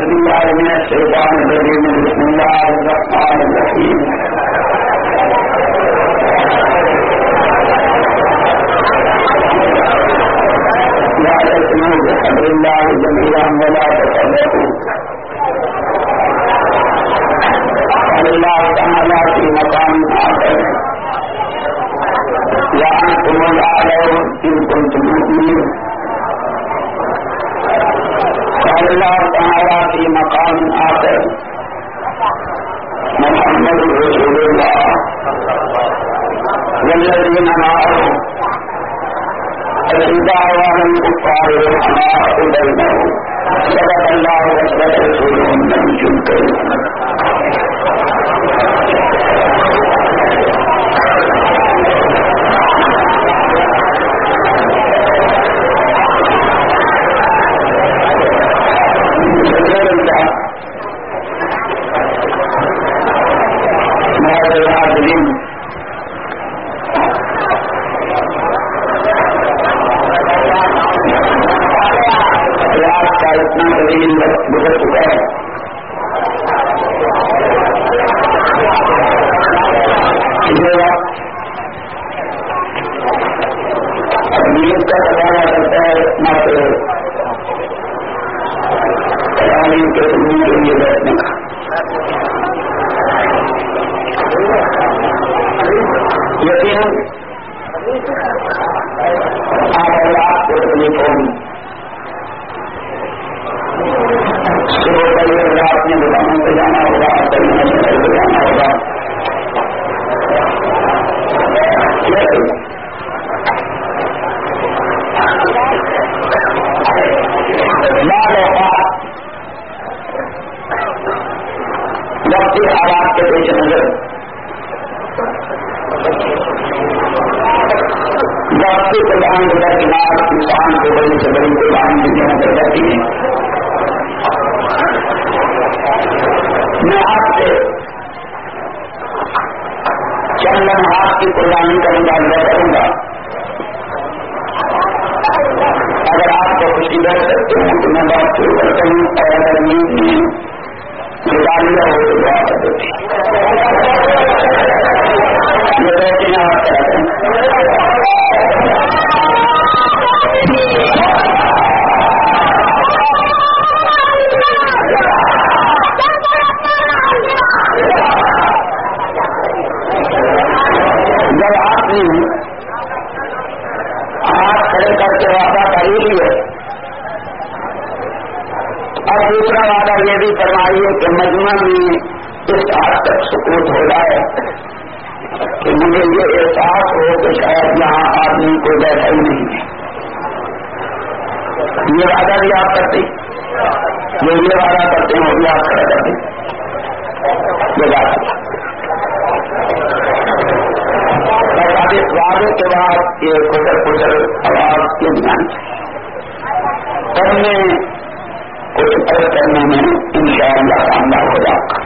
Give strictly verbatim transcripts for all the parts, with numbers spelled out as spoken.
بالله من الشيطان الرجيم بسم الله الرحمن الرحيم لا تسمعوا بحبل الله جميعا ولا تفرقوا قال الله تعالى في مقام آخر وأنتم الأعلون إن كنتم مؤمنين قال الله تعالى في مقام آخر محمد رسول الله والذين معه أشداء على الكفار رحماء بينهم صدق الله وصدق رسوله النبي الكريم گزر چکا ہے. نیت کا سوال کرتا ہے نہ کہ تعلیم کے سننے کے لیے بیٹھنے کا. یقیناً آپ اللہ کو تکلیف ہوگی. صبح پہلے رات میں دکانوں پہ جانا ہوگا, پہلے شہر پہ جانا ہوگا. بعض اوقات وقتی حالات کے پیش نظر وقتی قربان کے درکنار انسان کو بڑی سے بڑی قربانی دینے نظر جاتی ہے. میں آپ سے چند لمحات کی قربانی کا مطالبہ کروں گا. اگر آپ کو خوشی کر سکتے ہیں تو میں بات شروع کرتا ہوں, اور اگر نیند میں مطالبہ ہو تو بات کر دیتی یہ بیٹھے نہ آپ کرتے ہیں. جب آپ نے ہاتھ کھڑے کر کے وعدہ کر ہی لیے, اور دوسرا وعدہ یہ بھی فرمائیے کہ مجمع میں اس حد تک سکوت ہو جائے کہ مجھے یہ احساس ہو کہ شاید یہاں آدمی کو بیٹھا ہی نہیں ہے. یہ وعدہ بھی آپ کرتے ہیں, جو یہ وعدہ کرتے ہیں وہ بھی آپ کھڑا کرتے ہیں. یہ بات اس وعدے کے بعد یہ کچل کچل آواز کے دھیان کرنے کچھ عرض کرنے میں انشاءاللہ کامیاب ہو جائے گا.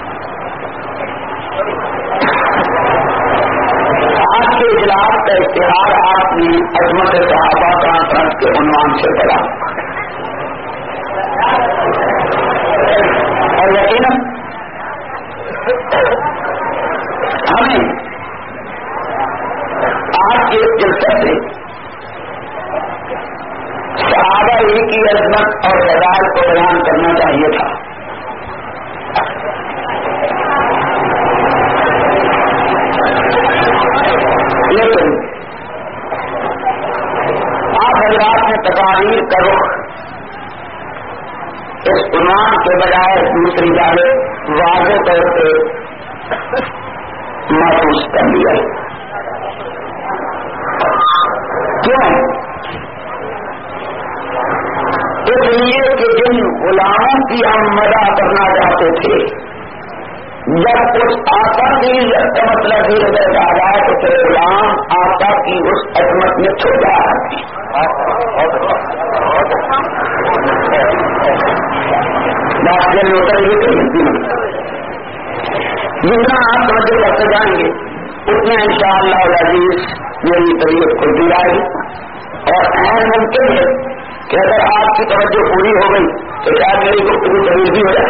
آج کے اجلاس کا اشتہار آپ نے عظمت صحابہ کانفرنس کے عنوان سے پڑھا, اور یقیناً ہمیں آج کے اس جلسے سے صحابہ ہی کی عظمت اور فضائل کو بیان کرنا چاہیے تھا. لیکن آپ حضرات نے تقاریر کا رخ اس عنوان کے بجائے دوسری جانب واضح طور پہ محسوس کر لیا. کیوں؟ اس لیے کہ جن غلاموں کی ہم مدح کرنا چاہتے تھے, جب کچھ آقا کی عزت کا مطلب یہ ہو جائے تو پھر غلام آقا کی اس عظمت میں چھو جا رہے ہیں. بات جن ہوتا یہ کہ جتنا آپ توجہ کرتے جائیں گے اتنا انشاءاللہ العزیز میری طبیعت کھلتی جائے گی, اور اہم ممکن ہے کہ کہ اگر آپ کی توجہ پوری ہو گئی تو شاید میری گفتگو طویل بھی ہو جائے،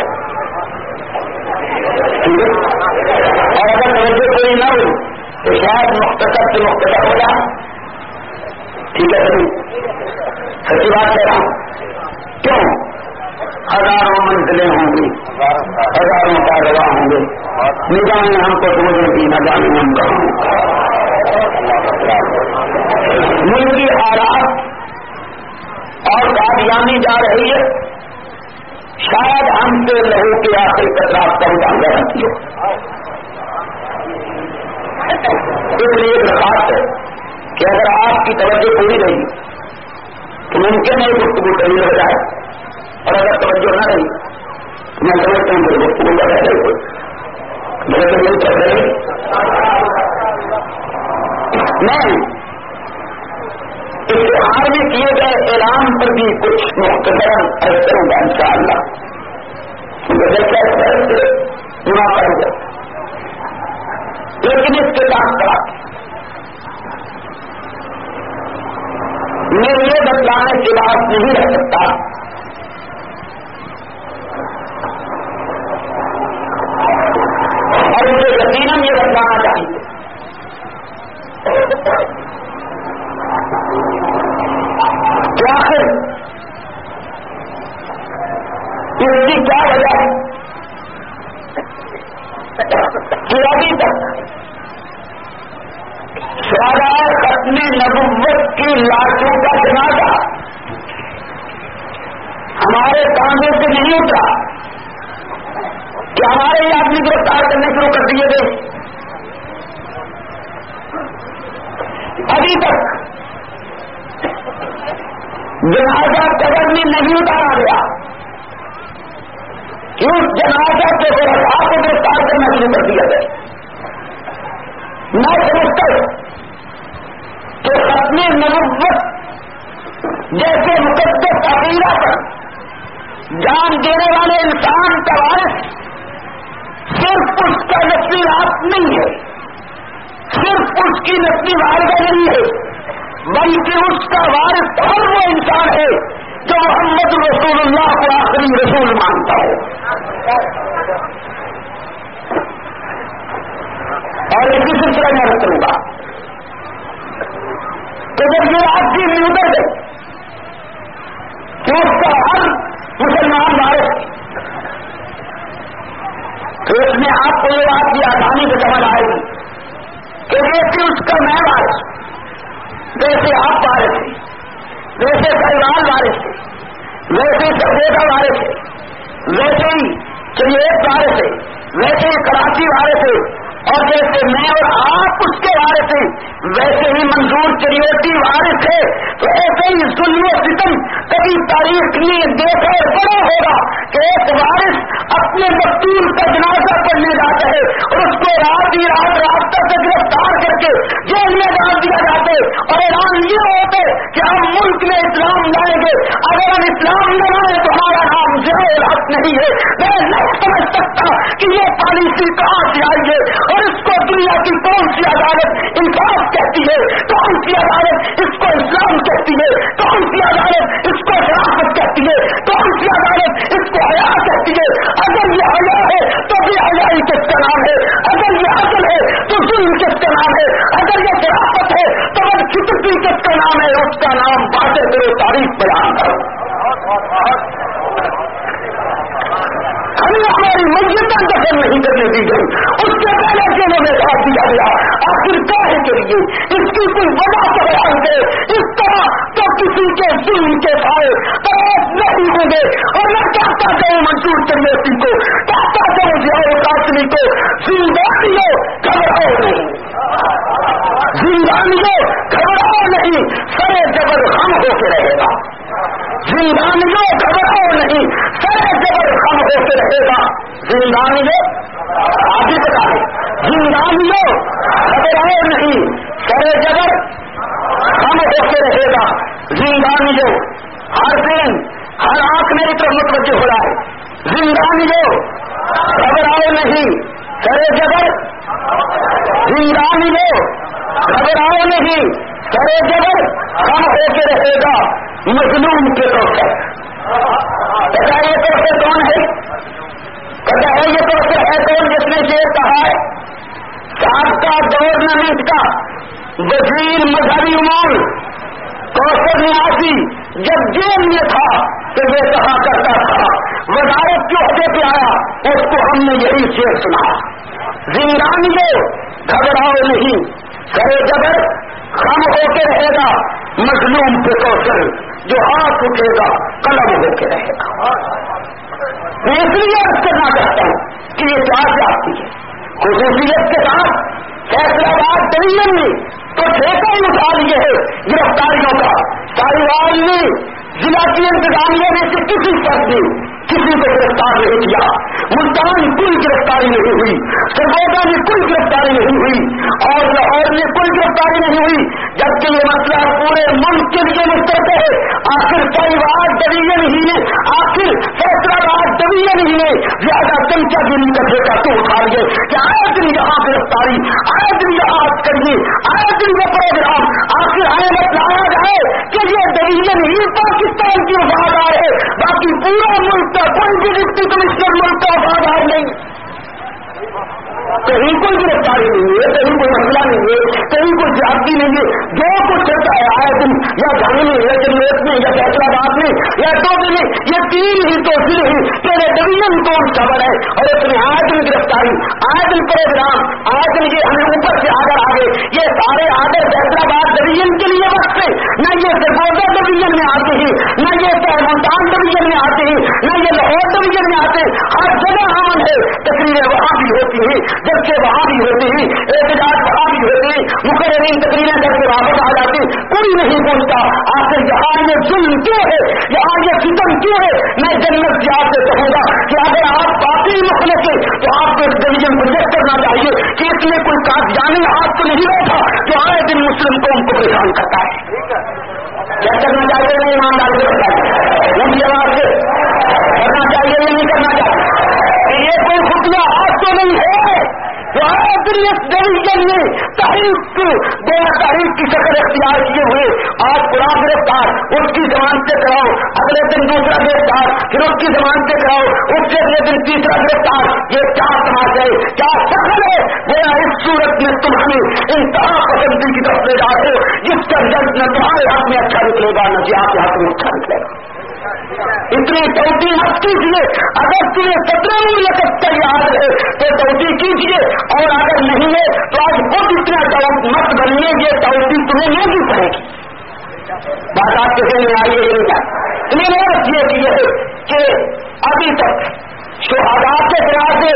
ٹھیک ہے، اور اگر توجہ پوری نہ ہوئی تو شاید مختصر سے مختصر ہو جائے، ٹھیک ہے سبھی، سچی بات کہہ رہا ہوں، کیوں؟ ہزاروں منزلیں ہوں گی، ہزاروں کارواں ہوں گے، نگاہیں ہم کو سمجھنے کی نہ جانے ہم کہاں، ملکی حالات اور قادیانی جا رہی ہے، شاید ہم سے لہو کے آخری قطرات کا اندازہ رکھتی ہو، اس لیے درخواست ہے کہ اگر آپ کی توجہ پوری رہی تو ممکن ہے گفتگو طویل ہو جائے، اور اگر توجہ نہ رہی تو میں سمجھتا ہوں کہ گفتگو کا رہ گئی میرے تو نہیں چل رہی۔ میں اشتہار میں کیے گئے اعلان پر بھی کچھ مختصر عرض کروں گا انشاءاللہ، بدل کیا گنا کروں گا، لیکن اس کے ساتھ ساتھ میں یہ بتلانے کے بعد نہیں رہ سکتا اور مجھے یقیناً یہ بتلانا چاہیے کہ آخر اس کی کیا وجہ ہے کہ ابھی تک شہدائے ختم نبوت کی لاشوں کا جنازہ ہمارے کاندھے سے نہیں اترا کہ ہمارے یہ آدمی گرفتار کرنے شروع کر دیے گئے، ابھی تک جنازہ قبر میں نہیں اتارا گیا کہ اس جنازہ کے شہداء کو گرفتار کرنا شروع کر دیا گیا۔ میں سمجھتا ہوں کہ ختم نبوت جیسے مقدس عقیدہ پر جان دینے والے انسان کا وارث صرف اس کا نسلی رات نہیں ہے، صرف اس کی نسلی والدہ نہیں ہے، بلکہ اس کا وارث ہر وہ انسان ہے جو محمد رسول اللہ کو آخری رسول مانتا ہو، اور اسی سلسلے میں عرض کروں گا کہ جب یہ آدمی میں اتر گئے کہ اس کا ہر مسلمان وارث، تو اس میں آپ کو یہ بات بھی آسانی سے سمجھ آئے گی کہ جیسے اس کا میں وارث، ویسے آپ وارث تھے، ویسے پریوار وارث تھے، ویسے سردیدہ وارث تھے، ویسے ہی چلیت وارث تھے، ویسے ہی کراچی وارث تھے، اور جیسے میں اور آپ اس کے وارث ہیں ویسے ہی منظور چریوٹی وارث ہے، تو ایسے ہی ظلم و ستم کبھی تاریخ میں دیکھا اور بڑا ہوگا کہ ایک وارث اپنے مقتول کا جنازہ پڑھنے جاتا ہے اور اس کو رات ہی رات راستہ سے گرفتار کر کے جیل میں ڈال دیا جاتا ہے، اور اعلان یہ ہوتا ہے کہ ہم ملک میں اسلام لائیں گے، اگر ہم اسلام نہ لائیں تو ہمارا نام ضیاء الحق نہیں ہے۔ میں نہیں سمجھ سکتا کہ یہ پالیسی کہاں سے آئی ہے، اور اس کو دنیا کی کون سی عدالت انصاف کہتی ہے، کون سی عدالت اس کو اسلام کہتی ہے، کون سی عدالت اس کو شرافت کہتی ہے، کون سی عدالت اس کو حیا کہتی ہے؟ اگر یہ حیا ہے تو بے حیائی کس کا نام ہے؟ اگر یہ عدل ہے تو ظلم کس کا نام ہے؟ اگر یہ شرافت ہے تو بدفطرتی کس کا نام ہے؟ اس کا نام باتیں کرو، تاریخ بیان کرو۔ ہمیں ہماری مسجدیں دخل نہیں کرنے دی گئی، اس کے پہلے کیوں نے ساتھ دیا گیا؟ آخر کاہے کے لیے؟ اس کی کوئی وجہ تو بیان دے۔ اس طرح تو کسی کے ظلم کے سائے تلاش نہیں ہوں گے، اور میں کہتا ہوں منصور چریوٹی کو، کہتا ہوں ضیاء القاسمی کو، زندانیوں گھبراؤ نہیں، زندانیوں گھبراؤ نہیں، سرے جبر خم ہو کے رہے گا، زندانیوں گھبراؤ نہیں، سرے جبر خم ہو کے رہے گا، زندانیوں آگے بتا دیں، زندانیوں گھبراؤ نہیں، سرے جبر خم ہو کے رہے گا، زندانیوں ہر دن ہر آنکھ میری طرف متوجہ ہو رہا ہے، زندانیوں گھبراؤ نہیں، سرے جبر، زندانیوں گھبراؤ نہیں، سرے جبر خم ہو کے رہے گا، مظلوم کے کوثر. پتا ہے یہ کوثر کون ہے؟ پتا ہے یہ کوثر ہے کون جس نے یہ کہا ہے؟ سابقہ گورنمنٹ کا وزیر مذہبی امور کوثر نیازی جب جیل میں تھا تو یہ کہا کرتا تھا وزارت کے عہدے پہ آیا اس کو ہم نے یہی شعر سنا. زندانیوں گھبراؤ نہیں سرے جبر خم ہو کے رہے گا مظلوم پہ کوثر جو ہاتھ اٹھے گا قلم ہو کے رہے گا. میں اس لیے عرض کرنا چاہتا ہوں کہ یہ کیا چاہتی ہے خصوصیت کے ساتھ فیصلہ باد ڈویژن میں تو ٹھیکہ ہی اٹھا لیے ہے گرفتاریوں کا. ساریوال نے ضلع کی انتظامیہ میں سے کسی فرد نے کسی کو گرفتار نہیں کیا. ملتان کوئی گرفتاری نہیں ہوئی, سرگودا میں کوئی گرفتاری نہیں ہوئی, اور لاہور میں کوئی گرفتاری نہیں ہوئی, جبکہ یہ مسئلہ پورے ملک کے لیے مشترک ہے. آخر ساریوال ڈویژن ہی نے آخر فیصلہ باد ڈویژن ہی نے زیادہ چمچا گیری کا ٹھیکہ تو اٹھا لیے کہ آئے دن یہاں گرفتاری, آئے دن یہاں کریے, آئے دن یہ پروگرام. آخر ہمیں بتلایا جائے کہ یہ ڈویژن ہی پاکستان کی وفادار ہے, باقی پورا ملک کا کوئی بھی ڈپٹی کمشنر ملک کا وفادار نہیں. کہیں کوئی گرفتاری نہیں ہے, کہیں کوئی مسئلہ نہیں ہے, کہیں کوئی زیادتی نہیں ہے. جو کچھ چلتا ہے آئے دن یا جانے میں یا جنویت میں یا فیصلہ باد میں یا ٹوٹے میں یہ تین ہی تو پھر ہی پہلے ڈویژن کون خبر ہے اور اس میں آئے دن گرفتاری, آئے دن پروگرام, آئے دن یہ ہمیں اوپر سے آگر آگے یہ سارے آگر فیصلہ باد ڈویژن کے لیے وقت ہے. نہ یہ سرگودا ڈویژن میں آتے ہیں, نہ یہ ملتان ڈویژن میں آتے ہیں, نہ یہ لاہور ڈویژن میں آتے ہیں. ہر جگہ امن ہے, تقریریں وہاں بھی ہوتی ہیں, جبکہ وہاں بھی ہوتی ہیں, احتجاج وہاں بھی ہوتے ہیں, مقررین تقریریں کر کے واپس آ جاتے, کوئی نہیں پہنچتا. آخر یہاں یہ ظلم کیوں ہے, یہاں یہ فتن کیوں ہے؟ میں جنت سے آپ سے کہوں گا کہ اگر آپ باقی مخلص ہیں تو آپ کو اس ڈویژن کو چیک کرنا چاہیے کہ اس میں کوئی قادیانی ہاتھ تو نہیں بیٹھا جو آئے دن مسلم قوم کو پریشان کرتا ہے. کیا کرنا چاہیے نہیں ایمانداری سے بتائیں, اونچی آواز سے کرنا چاہیے یا نہیں کرنا چاہیے؟ یہ کوئی خفیہ ہاتھ تو نہیں ہے جو آئے دن اس ڈویژن میں تحریک دو تحریک کی شکل اختیار کیے ہوئے. آج قرآن گرفتار, اس کی ضمانت سے کراؤ, اگلے دن دوسرا گرفتار, پھر اس کی ضمانت سے کراؤ, اس سے اگلے دن تیسرا گرفتار. یہ کیا تماشا ہے, کیا شکل ہے؟ میرا اس صورت میں تم ہمیں انتہا پسندی کی طرف لے جاتے ہو جس کا رزلٹ نہ تمہارے حق میں اچھا نکلے گا نہ جی آپ کے حق میں اچھا نکلے گا. اتنی توجہ مت کیجیے. اگر تمہیں سترہ مملکت کا یاد ہے تو توجہ کیجیے, اور اگر نہیں ہے تو آج خود اتنا مت بنیے, یہ توجہ تمہیں نہیں پڑے گی. بات آپ کے ذہن میں آئیے یہ بات انہیں نہیں رکھیے کہ یہ کہ ابھی تک شہداء کے جنازے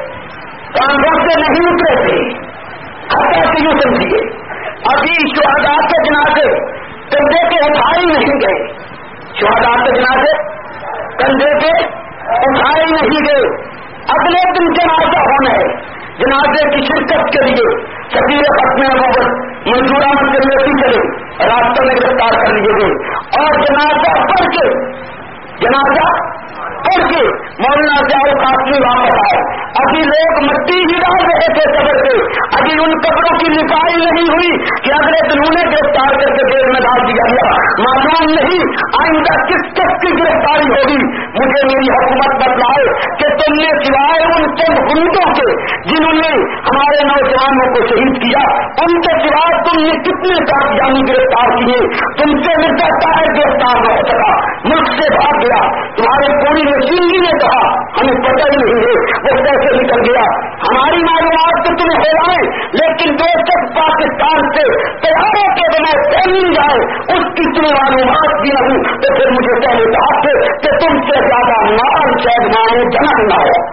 کاندھوں سے نہیں اترے تھے. حتیٰ کہ یوں سمجھیے ابھی شہداء کے جنازے کندھے کے اٹھائے نہیں گئے, شہداء کے جنازے کندھے کے اٹھائے نہیں گئے. اگلے دن جنازہ ہونا ہے, جنازے کی شرکت کے لیے شبیر ختم نبوت منظور احمد جنتی چلے, راستہ میں گرفتار کر لیے گئے, اور جنازہ پڑھ کے جنازہ پڑھ کے مولانا ضیاء القاسمی واپس آئے. ابھی لوگ مٹی ہی ڈال رہے تھے قبر سے, ابھی ان قبروں کی لپائی نہیں ہوئی کہ اگلے دن انہیں گرفتار کر کے جیل میں ڈال دیا گیا. معلوم نہیں آئندہ کس کس کی گرفتاری ہوگی. مجھے میری حکومت بتلائے کہ تم نے سوائے ان چند حکومتوں کے جنہوں نے ہمارے نوجوانوں کو شہید کیا, ان کے سوائے تم نے کتنے قادیانی گرفتار کیے. تم سے مرزا طاہر گرفتار نہ ہو سکا, ملک سے بھاگ گیا. تمہارے پوری نشیندگی نے کہا ہمیں پتہ ہی نہیں ہے وہ کیسے نکل گیا. ہماری معلومات تو تمہیں ہلائیں, لیکن جو شخص پاکستان سے تیاروں کے بنا پھیل جائے اس کی تمہیں معلومات بھی نہ ہوں تو پھر مجھے کہنے کا حق ہے کہ تم سے زیادہ مال شاید مانو جنم نہ ہو.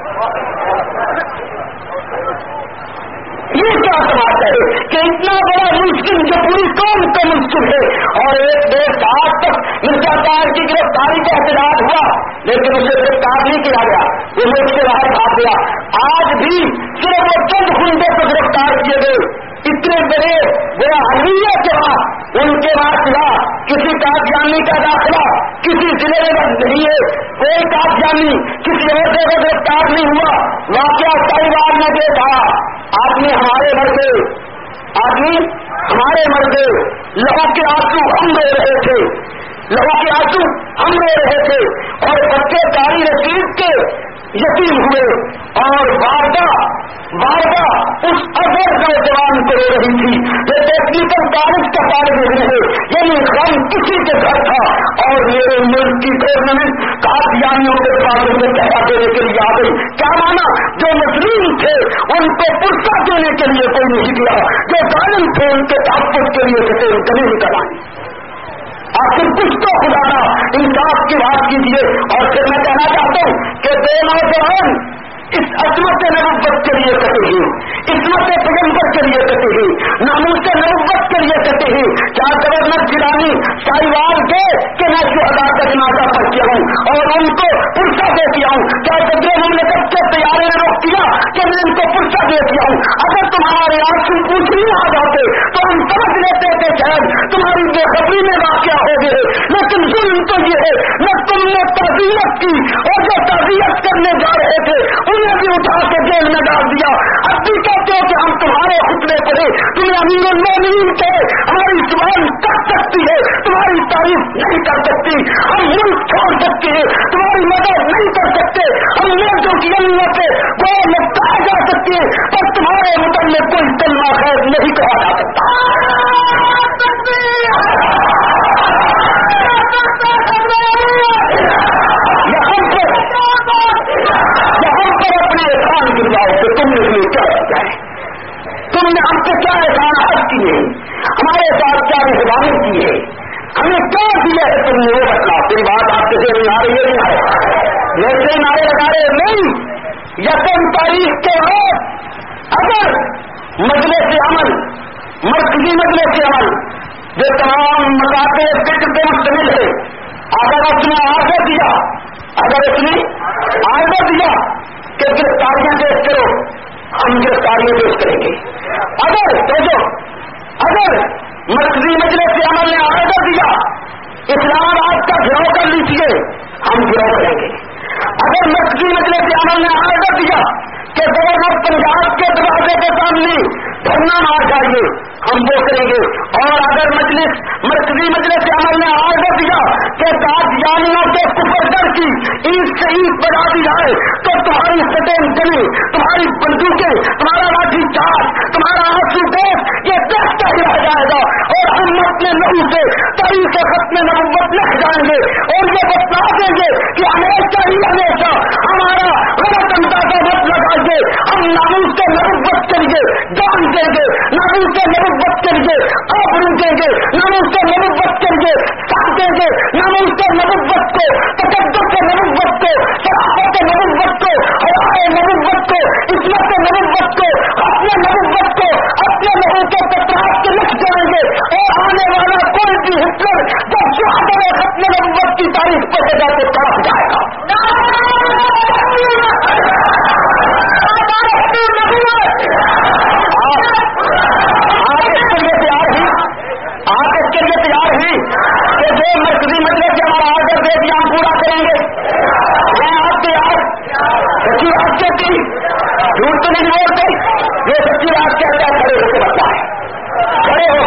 یہ کیا سماج ہے کہ اتنا بڑا مشکل جو پوری قوم کا مشکل ہے, اور ایک ڈیڑھ سال تک مرزا طاہر کی گرفتاری کا احتجاج ہوا لیکن اسے گرفتار نہیں کیا گیا, وہ ملک سے باہر بھاگ گیا. آج بھی صرف وہ چند خندے کو گرفتار کیے گئے. اتنے بڑے بڑا حلیہ کے بعد ان کے بعد ہوا کسی قادیانی کا داخلہ کسی ضلع میں نہیں ہے, کوئی قادیانی کسی اور جگہ گرفتار نہیں ہوا. واقعہ کئی بار میں دیکھا, آدمی ہمارے مردے آدمی ہمارے مردے لہو کے آنسو ہم رو رہے تھے, لہو کے آنسو ہم رو رہے تھے اور بچے داری رسید کے یتیم ہوئے اور والدہ والدہ اس اثر نوجوان کو رو رہی تھی جو ٹیکنیکل کالج کا طالب علم ہے، یعنی غم کسی کے گھر تھا اور میرے ملک کی گورنمنٹ قادیانیوں کے پاس میں کہا دینے کے لیے آ گئی. کیا مانا؟ جو مسلم تھے ان کو پرسہ دینے کے لیے کوئی نہیں دیا، جو ظالم تھے ان کے تحفظ کے لیے کسی ان کبھی نہیں کرائیں. آخر کچھ تو خدا نہ انصاف کی بات کیجیے. اور پھر میں کہنا چاہتا ہوں کہ دو نوجوان اس عصمت نبوت کے لیے کٹے ہیں، عصمت پیغمبر کے لیے کٹے ہیں، ناموس نبوت کے لیے کٹے ہیں. کیا گورنر جیلانی ساہیوال گئے کہ میں شہداء کا جنازہ پڑھ کے ہوں اور ان کو پرسہ دے دیا ہوں؟ کیا صدر مملکت کے طیارے نے روک دیا کہ میں ان کو پرسہ دے دیا ہوں؟ اگر تمہارے آنسو پوچھنے آ جاتے تو ہم سمجھ لیتے کہ شاید تمہاری بے خبری میں واقعہ ہو گئے. لیکن ظلم تو یہ ہے نہ تم نے تعزیت کی اور جو تعزیت کرنے جا رہے تھے انہیں بھی اٹھا کے جیل میں ڈال دیا. اب بھی کہتے ہو کہ ہم تمہارے خطبے پڑے، تمہیں امیر المومنین کے ہماری زبان کر سکتی ہے، تمہاری تعریف نہیں کر سکتی، ہم ملک چھوڑ سکتے ہیں، تمہاری مدد نہیں کر سکتے، ہم لوگوں کی امیت سے وہ لپٹائے جا سکتے ہیں، پر تمہارے متعلق کوئی کلمہ خیر نہیں کہا جا سکتا. تم نے ہمیں کیا کیا ہے؟ تم نے ہم سے کیا احسان حق کیے، ہمارے ساتھ کیا مہربانی کی ہے، ہمیں کیا دیا ہے تم نے وہ بتلا. تیری بات آپ سے نہیں آ رہی ہے، نہیں آ رہی ویسے نعرے لگا رہے نہیں. یکم تاریخ کے بعد اگر مجلس عمل مرکزی مجلس عمل جو تمام مقاصد فکر پہ مشتمل ہے، اگر اس نے آگے دیا اگر اس نے آگے دیا کہ گرفتاریاں پیش کرو، ہم گرفتاریاں پیش کریں گے. اگر سوچو اگر مرکزی مجلس عمل نے آرڈر دیا اسلام آباد کا گھراؤ کر لیجیے، ہم گھراؤ کریں گے. اگر مرکزی مجلس عمل نے آرڈر دیا کہ گورنر پنجاب کے دروازے کے سامنے دھرنا مار جائیے، ہم وہ کریں گے. اور اگر مجلس مرکزی مجلس عمل نے آرڈر دیا کہ قادیانیوں کے کفر در کی عید سے عید بنا دی جائے تو تمہاری سٹین گلی، تمہاری بندوقیں، تمہارا لاٹھی چارج، تمہارا آنسو گیس یہ دیکھتا ہی رہ جائے گا اور ہم اپنے لہو سے تاریخ ختم نبوت لکھ جائیں گے اور یہ بتلا دیں گے کہ ہمیشہ ہی ہمیشہ ہمارا غلط اندازہ مت لگائیے. ہم ناموس کے نبوت کے لیے جان دیں گے، ناموس کے نبوت کے لیے آپ رکیں گے، ناموس کے نبوت کے لیے ساتھ دیں گے، ناموس کے نبوت کو، تقدس کے نبوت کو، شرافت نبوت کو، حیاء نبوت کو، عصمت نبوت کو، اپنے نبوت کو اپنے لہو کے پترات کے لکھ جائیں گے. اور آنے والا کوئی بھی ہٹلر جب شہادت ختم نبوت کی تاریخ پڑھے گا تو کہاں جائے گا. آپ اس کے لیے تیار ہوئی کہ جو مرکزی مجلس سے ہمارا آرڈر دے دیا ہم پورا کریں گے. میں آپ تیار سچی بات کہتی، جھوٹ تو نہیں بولتے، یہ سچی بات کہتا ہے. کھڑے ہو کے بتلا ہے، کھڑے ہو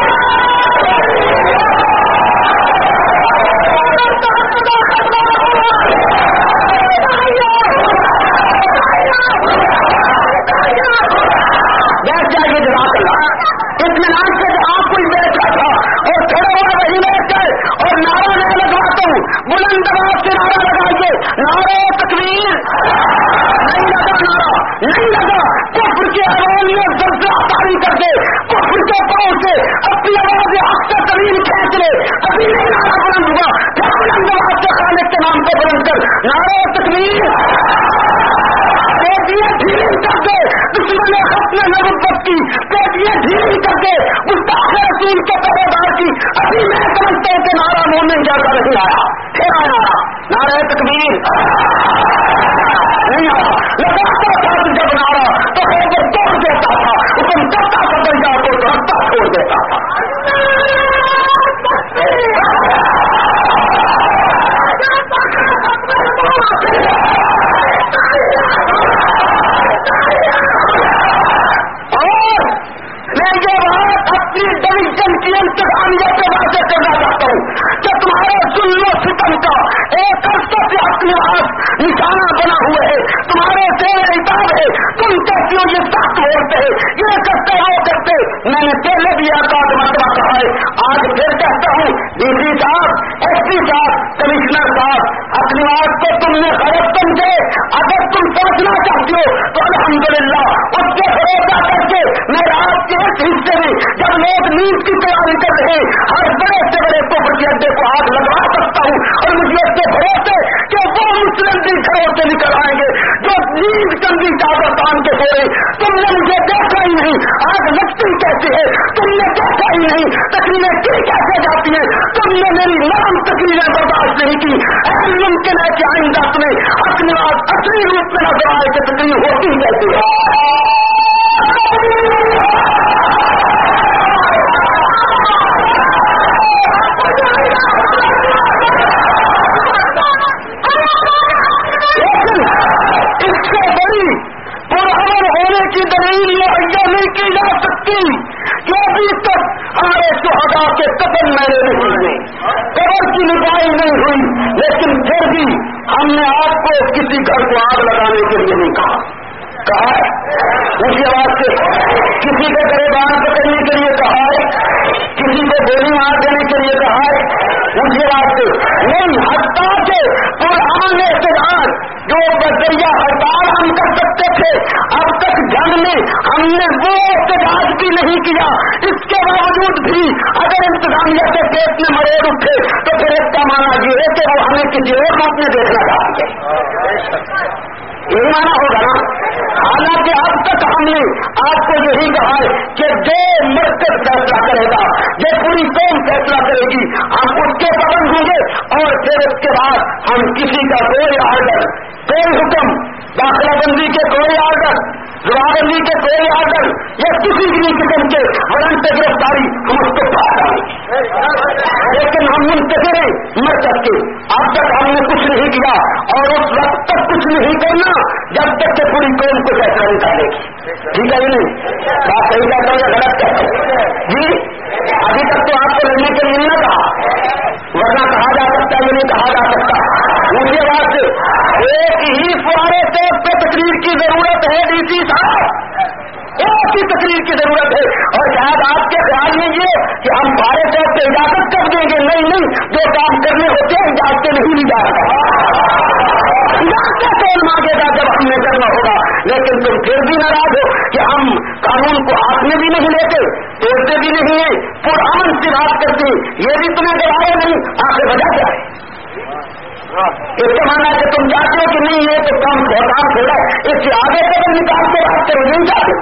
بیٹھ جائیے. جزاک اللہ. اطمینان سے جو آپ کوئی بیٹھا تھا اور کھڑے ہو وہی بیٹھ جائے اور نعرہ میں لگاتا ہوں، بلند آواز سے نعرہ لگائیے، نعرہ تکبیر. نہیں لگا نعرہ، نہیں لگا. کفر کے عوام میں زلزلہ طاری کر دے، کفر کے پاؤں سے اپنی آواز حق سے زمین کھینچ لے. ابھی نہیں نعرہ بلند ہوا، پھر بلند آواز سے خالق کے نام کو بلند کر نعرہ تکبیر. ڈھیلی کر دے دشمن ختم نبوت کی، پیٹیاں ڈھیلی کر دے گستاخ رسول کے پہرےدار کی. ابھی میں سمجھتا ہوں کہ نعرہ مومن جیسا نہیں آیا، پھر آیا نعرہ تکبیر. نہیں آیا، لگاتا تھا جب نعرہ تو خیبر توڑ دیتا تھا، حکم کرتا تھا درجہ کو تو رستہ چھوڑ دیتا تھا. ڈویژن کی انتظامیہ سے واضح کرنا چاہتا ہوں کہ تمہارے نشانہ بنا ہوا ہے، تمہارے زیر عتاب ہے، تم کہتے ہو یہ سخت بولتے ہیں، یہ کرتے وہ کرتے. میں نے پہلے بھی آکاد مرتبہ کہا ہے، آج پھر کہتا ہوں، ڈی سی صاحب، ایس پی صاحب، کمشنر صاحب، اپنی بات کو تم نے غلط سمجھے. اگر تم سوچنا چاہتے ہو تو الحمدللہ اس کے بھروسہ کر کے میں رات کے اس حصے میں جب لوگ نیند کی تیاری کر رہے ہر بڑے سے بڑے کفر کے اڈے کو آگ لگا سکتا ہوں، اور مجھے اس کے بھروسے کہ وہ مسلم بھی گھروں سے نکل آئیں گے جو نیند چندی چادر تان کے سوئے. تم نے مجھے دیکھا ہی نہیں، آگ لگتی کیسے ہے تم نے دیکھا ہی نہیں، تقریریں کی کیسے جاتی ہیں تم نے میری نرم تقریریں برداشت نہیں کی. ایسا ممکن ہے کہ آئندہ تمہیں اپنے آپ اصلی روپ میں نظر آئے کہ تقریر ہوتی کیسے ہے. اس سے بڑی پرامن ہونے کی دلیل مہیا نہیں کی جا سکتی کہ ابھی تک ہمارے شہداء کے قتل میرے نہیں ہوئے، قبر کی نگاہی نہیں ہوئی، لیکن پھر بھی ہم نے آپ کو کسی گھر کو آگ لگانے کے لیے نہیں کہا. کہا ہے اسی آواز سے کسی کو گریبان پکڑنے کے لیے کہا ہے، کسی کو گولی مار دینے کے لیے کہا ہے، اسی آواز سے نہیں. حتیٰ کہ پرامن احتجاج جو بذریعہ ہڑتال ہم کر سکتے تھے، اب تک جنگ میں ہم نے وہ احتجاج بھی نہیں کیا. اس کے باوجود بھی اگر انتظامیہ کے پیٹ میں مروڑ اٹھے تو پھر اس کا مانا یہ ہے کہ وہ ہمیں کسی اور روپ میں دیکھنا چاہتے ہیں. یہ مانا ہوگا نا. حالانکہ اب تک ہم نے آپ کو یہی کہا ہے کہ جو مرکز فیصلہ کرے گا، جو پوری قوم فیصلہ کرے گی، ہم اس کے پابند ہوں گے. اور پھر اس کے بعد ہم کسی کا کوئی آرڈر، کوئی حکم، داخلہ بندی کے کوئی آرڈر، زبان بندی کے کوئی آرڈر یا کسی بھی قسم کے وارنٹ گرفتاری ہم اس کو پا رہے ہیں. لیکن ہم منتظر ہیں مرکز کے. اب تک ہم نے کچھ نہیں کیا اور اس وقت تک کچھ نہیں کرنا جب تک کہ پوری قوم کو فیصلہ نکالے گی. ٹھیک ہے نہیں بات صحیح کہتا ہوں یا غلط کہتا ہوں جی؟ ابھی تک تو آپ کو لڑنے کے لیے نہ کہا، ورنہ کہا جا سکتا ہے یہ نہیں کہا جا سکتا. دوسری بات سے ایک ہی فوارے سے پہ تقریر کی ضرورت ہے. ڈی سی صاحب ایک ہی تقریر کی ضرورت ہے. اور شاید آپ کے خیال میں یہ کہ ہم فارے صاحب سے اجازت کر دیں گے، نہیں نہیں، جو کام کرنے ہوتے ہیں اجازت سے نہیں لی جا رہا. اجازت کون مانگے گا جب ہم نے کرنا ہوگا. لیکن تم پھر بھی ناراض ہو کہ ہم قانون کو ہاتھ میں بھی نہیں لیتے، توڑتے بھی نہیں ہیں، پرامن سے بات کرتے ہیں. یہ بھی تمہیں گوایا نہیں. آخر وجہ کیا ہے؟ اس کا ماننا ہے کہ تم چاہتے ہو کہ نہیں یہ تو کام کام چھوڑا ہے، اس سے آگے قدم نکال کے بات کرو. نہیں چاہتے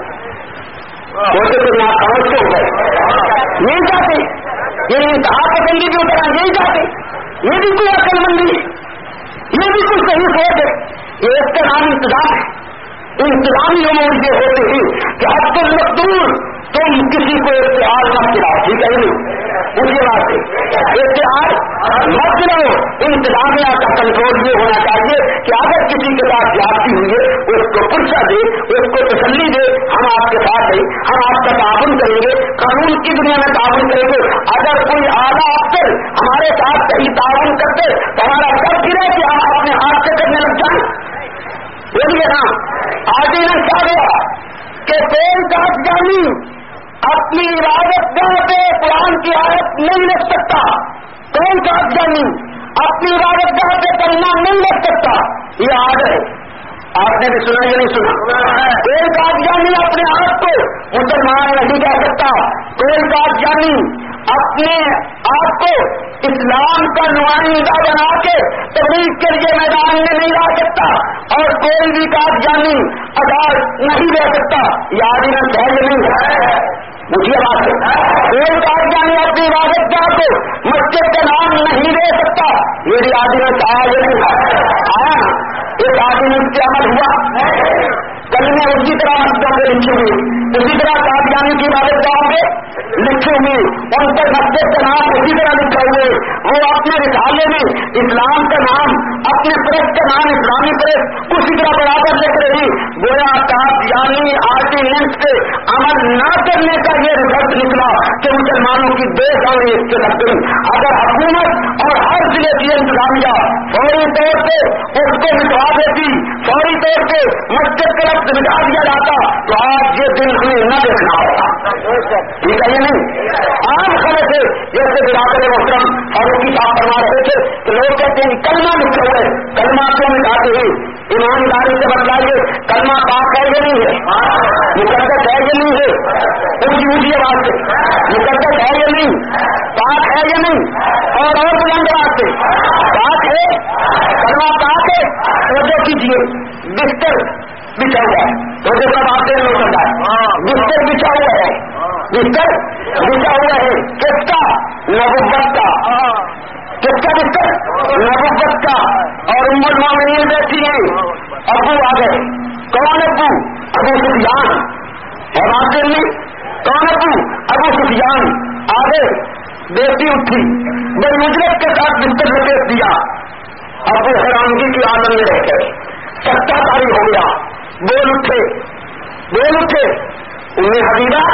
بولتے تو یہاں پہنچ کے ہو گئے. نہیں چاہتے یہ انتہا پسندی کی طرح نہیں چاہتے. یہ بھی کوئی عقل مندی ہے، یہ بھی کوئی صحیح سوچ ہے. یہ اس کا نام انتظام ہے. انتظامی امور یہ ہوتے ہیں کہ حد المقدور تم کسی کو اشتہار مت چلاؤ. ٹھیک ہے نہیں اسی بات سے اشتہار مت چلاؤ. انتظامیہ کا کنٹرول یہ ہونا چاہیے کہ اگر کسی کے ساتھ زیادتی ہوئی ہے اس کو پرچہ دے، اس کو تسلی دے، ہم آپ کے ساتھ ہیں، ہم آپ کا تعاون کریں گے، قانون کی دنیا میں تعاون کریں گے. اگر کوئی اعلیٰ افسر ہمارے ساتھ کہیں تعاون کرتے تو ہمارا سب گرے کہ ہم اپنے ہاتھ سے کرنے لگ جائیں. بولیے نا. آرڈیننس آ گیا کہ کوئی کاج جانی اپنی عبادت گاہ پہ قرآن کی آیت نہیں لکھ سکتا. کوئی کاج جانی اپنی عبادت گاہ پہ کلمہ نہیں لکھ سکتا. یہ آرڈر ہے. آپ نے بھی سنا یا نہیں سنا؟ کوئی کاج جانی اپنے آپ کو مسلمان نہیں کہہ سکتا. کوئی کاج جانی اپنے آپ کو اسلام کا نمائندہ بنا کے تبلیغ کے لیے میدان میں نہیں لا سکتا. اور کوئی بھی کاج جانی آزاد نہیں رہ سکتا. یاد ہی نہ چاہیے نہیں ہے. مجھے بات ہے کوئی کاج جانی اپنی عبادت گاہ کو مسجد کا نام نہیں دے سکتا. یہ بھی آدمی چاہیے نہیں ہے. آیا ایک آدمی سے عمل ہوا کل میں اسی طرح مسجدوں پہ لکھی ہوئی، اسی طرح کاج جانی کی عبادت گاہوں پہ لکھی ہوئی، ان پر مسجد کا نام اسی طرح لکھا ہوئے. وہ اپنے رسالے میں اسلام کا نام، اپنے پریس کا نام اسلامی پریس اسی طرح برابر لکھ رہی. گویا کاج جانی آرڈیننس سے عمل نہ کرنے کا یہ رزلٹ نکلا کہ مسلمانوں کی بے ساری اس کے لگ گئی. اگر حکومت اور ہر ضلع کی انتظامیہ فوری طور سے اس کو مٹوا ایمانداری سے بتلائیے کلمہ پاک ہے یا نہیں ہے؟ مقدس ہے یا نہیں ہے؟ اونچی اونچی آواز سے مقدس ہے یا نہیں؟ پاک ہے یا نہیں؟ اور اور بلند آواز سے پاک ہے؟ کلمہ پاک ہے؟ توجہ کیجیے، بستر بچھا ہوا ہے، توجہ سب آپ سے نہیں ہوتا ہے، بستر بچھا ہوا ہے، بستر بچھا ہوا ہے، کس کا؟ نبوت کا، کس کا بستر؟ نبوت کا، اور ام المومنین بیٹھی ہیں، ابو آ گئے، کون ابو؟ ابو سفیان، اور آپ دن میں کون ابو؟ ابو سفیان آ گئے، بیٹی اٹھی، بڑی اجرت کے ساتھ بستر لپیٹ دیا، ابو حیرانگی کی عالم میں رہ گئے، سستا کاری ہو گیا، بول اٹھے بول اٹھے ام حبیبہ،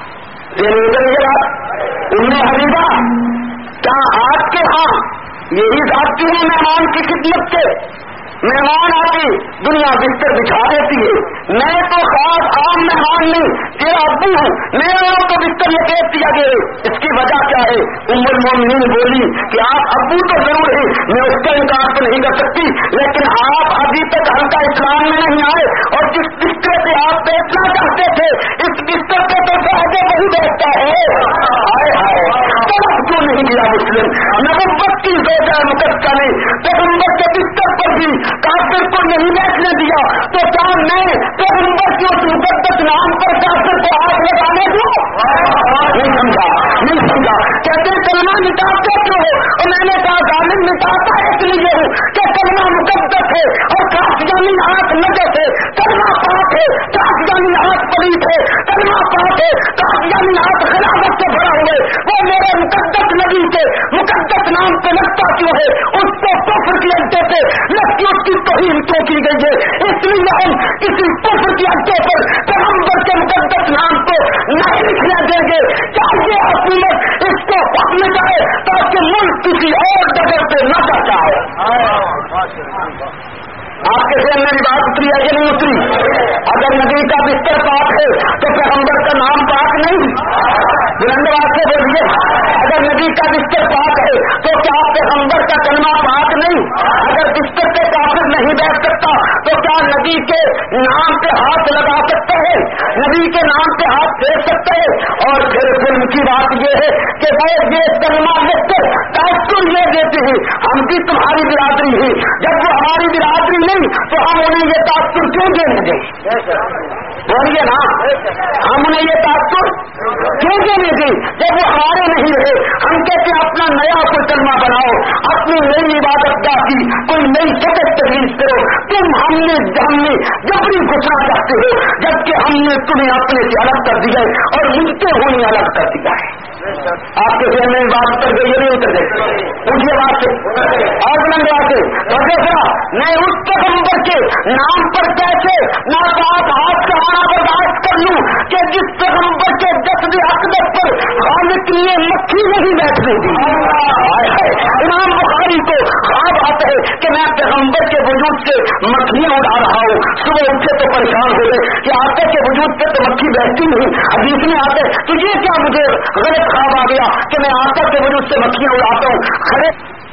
ام حبیبہ کیا آپ کے ہاں یہی ذاتی ہے مہمان کی خدمت سے؟ مہمان آتی دنیا بستر بچھا دیتی ہے، میں تو خاص عام مہمان نہیں، تیرا ابو ہوں، میرے نام تو بستر لپیٹ دیا گیا، اس کی وجہ کیا ہے؟ ام المومنین بولی کہ آپ ابو تو ضرور ہیں، میں اس کا انکار تو نہیں کر سکتی، لیکن آپ ابھی تک ہلکا اسلام میں نہیں آئے، اور جس بستر پہ آپ بیٹھنا چاہتے تھے اس بستر پہ تو آگے وہی بیٹھتا ہے، طرف کیوں نہیں گیا مسلم؟ نبوت کی زوجہ مقدسہ نے پیغمبر کے بستر پر بھی کافر کو نہیں بیٹھنے دیا، تو کیا میں پیغمبر کے اس مقدس نام پر کافر کو ہاتھ لگانے دوں؟ نہیں سمجھا نہیں سمجھا کہتے کلمہ مٹاتے کیوں ہو؟ اور میں نے کہا ظالم مٹاتا اس لیے ہوں کہ کلمہ مقدس ہے، اور کاش جانی ہاتھ نجس ہے، کلمہ پاک ہے، کاش جانی ہاتھ پلیت ہے، کلمہ پاک ہے، کاش جانی ہاتھ خلافت سے بھرا ہوئے، وہ میرے مقدس نبی کے مقدس نام پہ لگتا کیوں ہے؟ اس کو کفر کی اڈے پہ لگتی اس کی توہین کیوں کی گئی ہے؟ اس لیے ہم کسی کفر کی اڈے پر پیغمبر کے مقدس نام کو نہیں لکھنے دیں گے، چاہیے حکومت اس کو پکڑ جائے تاکہ ملک کسی اور جگہ پہ نہ جا جائے۔ آپ کے ذہن میں بات اتری ہے کہ نہیں اتری؟ اگر نبی کا بستر پاک ہے تو پیغمبر کا نام پاک نہیں؟ بلند آواز سے بولیے، اگر نبی کا بستر پاک ہے تو کیا پیغمبر کا کلمہ پاک نہیں؟ اگر بستر پہ کافر نہیں بیٹھ سکتا تو کیا نبی کے نام پہ ہاتھ لگا سکتا ہے؟ نبی کے نام پہ ہاتھ پھیر سکتا ہے؟ اور پھر ظلم کی بات یہ ہے کہ وہ یہ کلمہ لکھ کر تاثر یہ دیتے ہیں ہم بھی تمہاری برادری ہی، جب وہ ہماری برادری نہیں تو ہم انہیں یہ تاثر کیوں دینے دیں؟ بولیے نا، ہم انہیں یہ تاثر کیوں دینے دیں جب وہ ہمارے نہیں رہے؟ ہم کہتے ہیں اپنا نیا کوئی کلمہ بناؤ، اپنی نئی عبادت گاہ کی کوئی نئی شکل تجویز کرو، تم ہم نے ہم نے جبری گھسنا چاہتے ہو، جبکہ ہم نے تمہیں اپنے سے الگ کر دیا ہے اور مجھتے ہوئے الگ کر دیا ہے۔ آپ کے ذہن میں بات اتر گئی یا نہیں اتر گئی؟ پوچھیے بات سے اور بلند بات سے دوسرا، میں اس پیغمبر کے نام پر کیسے ناپاک ہاتھ سے آنا برداشت کر لوں کہ جس پیغمبر کے جسد اقدس پر خالق نے مکھی نہیں بیٹھنے دی؟ امام بخاری کو خواب آتا ہے کہ میں پیغمبر کے وجود سے مکھیاں اڑا رہا ہوں، صبح اٹھے تو پریشان ہو گئے کہ آقا کے وجود پہ تو مکھی بیٹھتی نہیں، حدیث میں آتے تو یہ کیا مجھے غلط خواب آ گیا کہ میں آقا کے وجود سے مکھیاں اڑاتا ہوں؟ کھڑے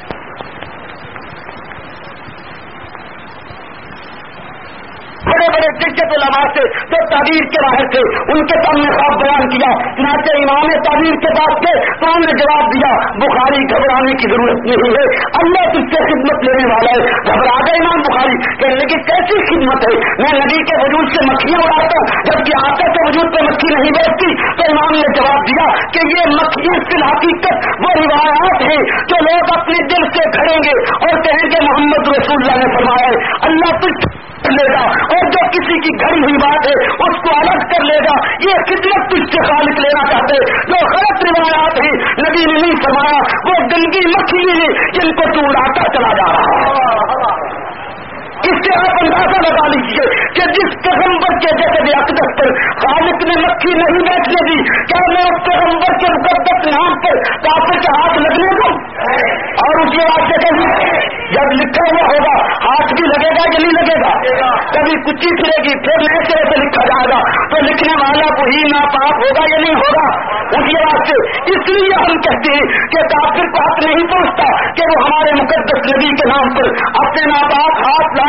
بڑے بڑے دقت علماء سے جو تعبیر کے باہر تھے ان کے سامنے خواب بیان کیا، چنانچہ امام تعبیر کے پاس تھے تو انہوں نے جواب دیا بخاری گھبرانے کی ضرورت نہیں ہے، اللہ تجھ سے خدمت لینے والا ہے۔ گھبرا گئے امام بخاری، کہنے لگے کیسی خدمت ہے؟ میں نبی کے وجود سے مکھیاں اڑاتا ہوں جبکہ آقا کے وجود پہ مکھی نہیں بیٹھتی۔ تو امام نے جواب دیا کہ یہ مکھیاں فی الحقیقت وہ روایات ہیں جو لوگ اپنے دل سے کھڑیں گے اور کہیں گے محمد رسول اللہ نے فرمایا ہے، اللہ تجھ لے گا، اور جو کسی کی گھڑی ہوئی بات ہے اس کو الگ کر لے گا۔ یہ خدمت تجھ سے خالق لینا چاہتے جو غلط روایات ہیں نبی نے نہیں فرمایا، وہ گندگی مکھی ہے جن کو تو اڑاتا چلا جا رہا ہے۔ اس سے آپ اندازہ لگا لیجیے کہ جس پیغمبر کے جسد اقدس پر خالق نے مکھی نہیں بیٹھنے دی، کیا میں اس پیغمبر کے مقدس نام پر کافر کے ہاتھ لگنے دوں؟ اور اس کے بعد سے کہیں جب لکھا ہوا ہوگا ہاتھ بھی لگے گا یا نہیں لگے گا؟ کبھی کچی پھرے گی پھر نئے سرے سے لکھا جائے گا تو لکھنے والا وہی ناپاک ہوگا یا نہیں ہوگا؟ اس کے بعد سے اس لیے ہم کہتے ہیں کہ کافر کو حق نہیں پہنچتا کہ وہ ہمارے مقدس نبی کے نام پر اپنے ناپاک ہاتھ لائے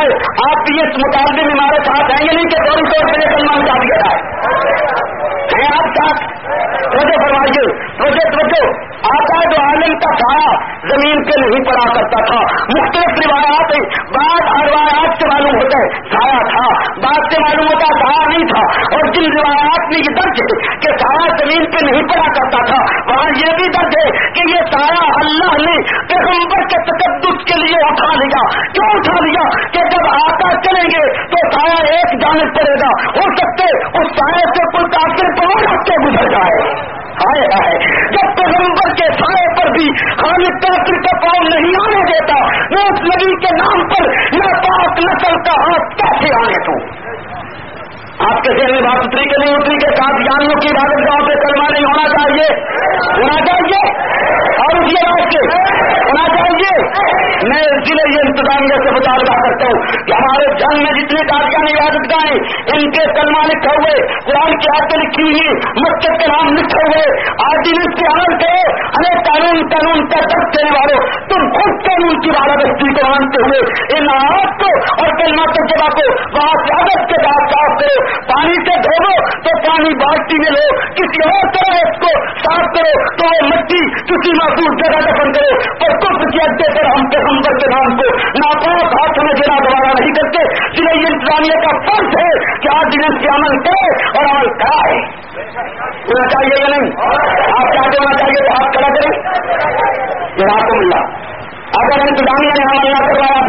है आप ये मुतालबे में हमारे साथ हैं या नहीं कि फौरी तौर पर कलमा मिटा दिया जाए, हैं आप साथ? तवज्जो फरमाइए, तवज्जो तवज्जो। आका जो आलम का साया जमीन पे नहीं पड़ा करता था। मुख्तलिफ रिवायात है, बाद रिवायात से मालूम होता है साया था, बाद से मालूम होता है साया नहीं था। और जिन रिवायात में ये दर्ज है कि साया जमीन पे नहीं पड़ा करता था, वहां ये भी दर्ज है कि ये साया अल्लाह ने पैगंबर के तकद्दुस के लिए उठा लिया। क्यों उठा लिया? कि जब आका चलेंगे तो साया एक जानिब पड़ेगा, हो सकते उस साये से कोई काफिर पांव रख के गुजर जाए। हाय हाय, जब पैगंबर के साये पर भी खालिद काफिर का पांव नहीं आने देता, मैं उस नबी के नाम पर नापाक नस्ल का हाथ कैसे आने दूं? आपके जहन में बात उतरी के नहीं उतरी के साथ जानियों की इबादत गांव पे कलमा नहीं होना चाहिए, होना चाहिए और उस रास्ते होना चाहिए। मैं जिले ये इंतजामिया से मुतालबा करता हूँ कि हमारे जंग में जितने कादियानी इबादत गाहें इनके कलमा लिखे हुए, कुरान की आयतें लिखी हुई, मस्जिद के नाम लिखे हुए, आर्डिनेंस पे अमल करो। अरे कानून कानून का दर्द देने वालों, तुम खुद कानून की बालादस्ती को मानते हुए इन आयात को और कलमा के जगह को वहां से अदब के साथ साफ करो। पानी से धोवो तो पानी बाल्टी में लो, किसी और तरह इसको साफ करो तो वो मिट्टी किसी महफूज जगह दफन करो। पर कुछ के अड्डे पर हम पैगंबर के नाम को नापाक हाथ में देना दोबारा नहीं करते। इसलिए ये इंतजामिया का फर्ज है कि आज दिन से अमल करे और अमल कराए। होना चाहिए या नहीं? आप चाहते होना चाहिए तो हाथ खड़ा करें। ये आपको मिला, अगर इंतजामिया ने अमल न करवाया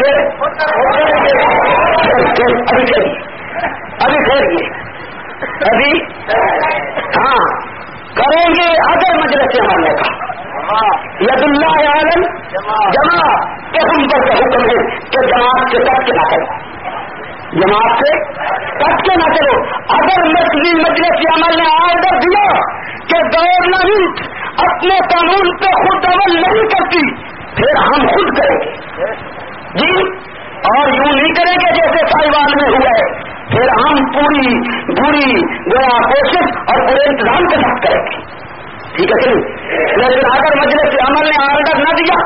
फिर अभी करिए, अभी करिए, अभी हाँ करेंगे। अगर मजलिस अमल का यदुल्ला आलम जमा पैगंबर का हुक्म है कि जमात से कट के ना करो, जमात से कट के ना करो। अगर मस्जिद मजलिस अमल ने आर्डर दिया कि गवर्नमेंट अपने कानून पे खुद अमल नहीं करती, फिर हम खुद करेंगे जी, और यूं नहीं करेंगे जैसे साहिवाल में हुआ है। फिर हम पूरी पूरी गोया कोशिश और पूरे इंतजाम के साथ करेंगे, ठीक है कि लेकिन अगर मजलिस अमल ने आर्डर न दिया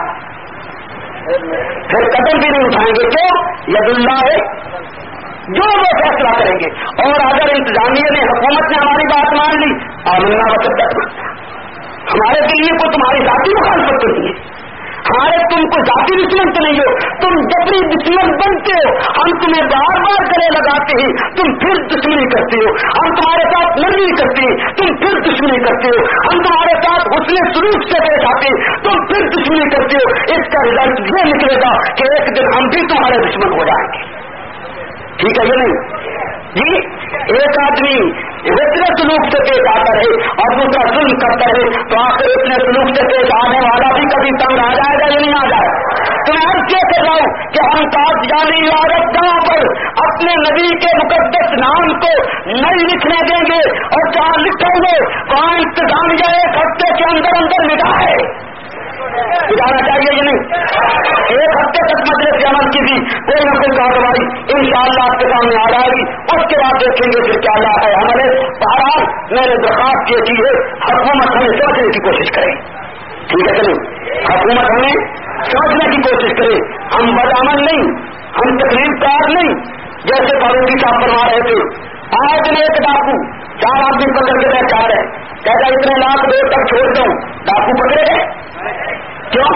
फिर कदम भी नहीं उठाएंगे। क्यों? यदुल्ला है, जो वो फैसला करेंगे। और अगर इंतजामिया ने, हुकूमत ने हमारी बात मान ली, आमन्ना वतत, हमारे के लिए कोई तुम्हारी जाति मुखालफत तो नहीं है, हमारे तुम कोई जाति दुश्मन तो नहीं हो, तुम जबरी दुश्मन बनते हो। हम तुम्हें बार बार गले लगाते हैं, तुम फिर दुश्मनी करते हो। हम तुम्हारे साथ नरमी करते हैं, तुम फिर दुश्मनी करते हो। हम तुम्हारे साथ हुस्ने सुलूक से पेश आते हैं, तुम फिर दुश्मनी करते हो। इसका रिजल्ट ये निकलेगा कि एक दिन हम भी तुम्हारे दुश्मन हो जाएंगे, ठीक है ये नहीं जी? एक आदमी इतने सुलूक से पेश आता रहे और दूसरा जुल्म करता रहे तो आखिर इतने सुलूक से पेश आने वाला भी कभी तंग आ जाएगा या नहीं आ जाएगा? तो मैं अर्ज ये कर रहा हूं कि हम कादियानी इबादत गांव पर अपने नबी के मुकद्दस नाम को नहीं लिखने देंगे, और जहां लिखेंगे वहां इंतजामिया एक हफ्ते के अंदर अंदर मिटा है, मिटाना चाहिए या नहीं? एक हफ्ते तक मजलिस अमल की भी कोई न कोई कार्रवाई इंशाअल्लाह आपके सामने आ जाएगी, उसके बाद देखेंगे फिर क्या अल्लाह है हमारे। बहरहाल मैंने दरखास्त ये की है, हुकूमत हमें समझने की कोशिश करे, ठीक है कि नहीं? हुकूमत हमें समझने की कोशिश करे। हम बदअमल नहीं, हम तकलीफकार नहीं, जैसे फारूकी साहब फरमा रहे थे। आज ने एक डाकू चार आदमी पकड़ के बैठ जाते हैं, कहता इतने लाख देर तक छोड़ दो, डाकू पकड़े गए क्यों?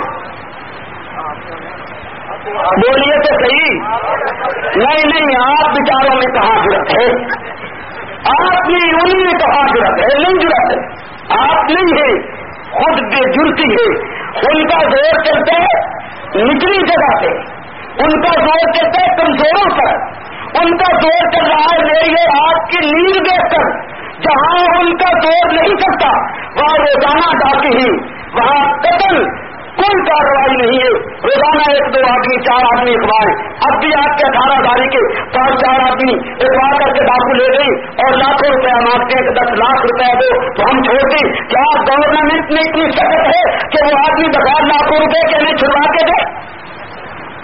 बोलिए तो सही। नहीं नहीं, आप विचारों में कहाँ जुड़त है, आपकी उनमें कहाँ जुड़त है? नहीं जुड़त है, आप नहीं है, खुद बेजुर्ती है। उनका जोर चलता है निचली जगह पे, उनका जोर चलता है कमजोरों पर, उनका जोर चल रहा है मेरी और आपकी नींद देखकर। जहां उनका जोर नहीं चलता वहां रोजाना डाके ही, वहां कतल कोई कार्रवाई नहीं है। रोजाना एक दो आदमी चार आदमी इकबाल, अब भी आपके अठारह तारीख के पांच चार आदमी इकबाल करके डाकू ले गई और लाखों रुपया मांगते हैं कि दस लाख रुपया दो तो हम छोड़ दें। क्या गवर्नमेंट में इतनी सख्त है कि वो आदमी बगैर लाखों रुपए के हमें छुड़वा के दे?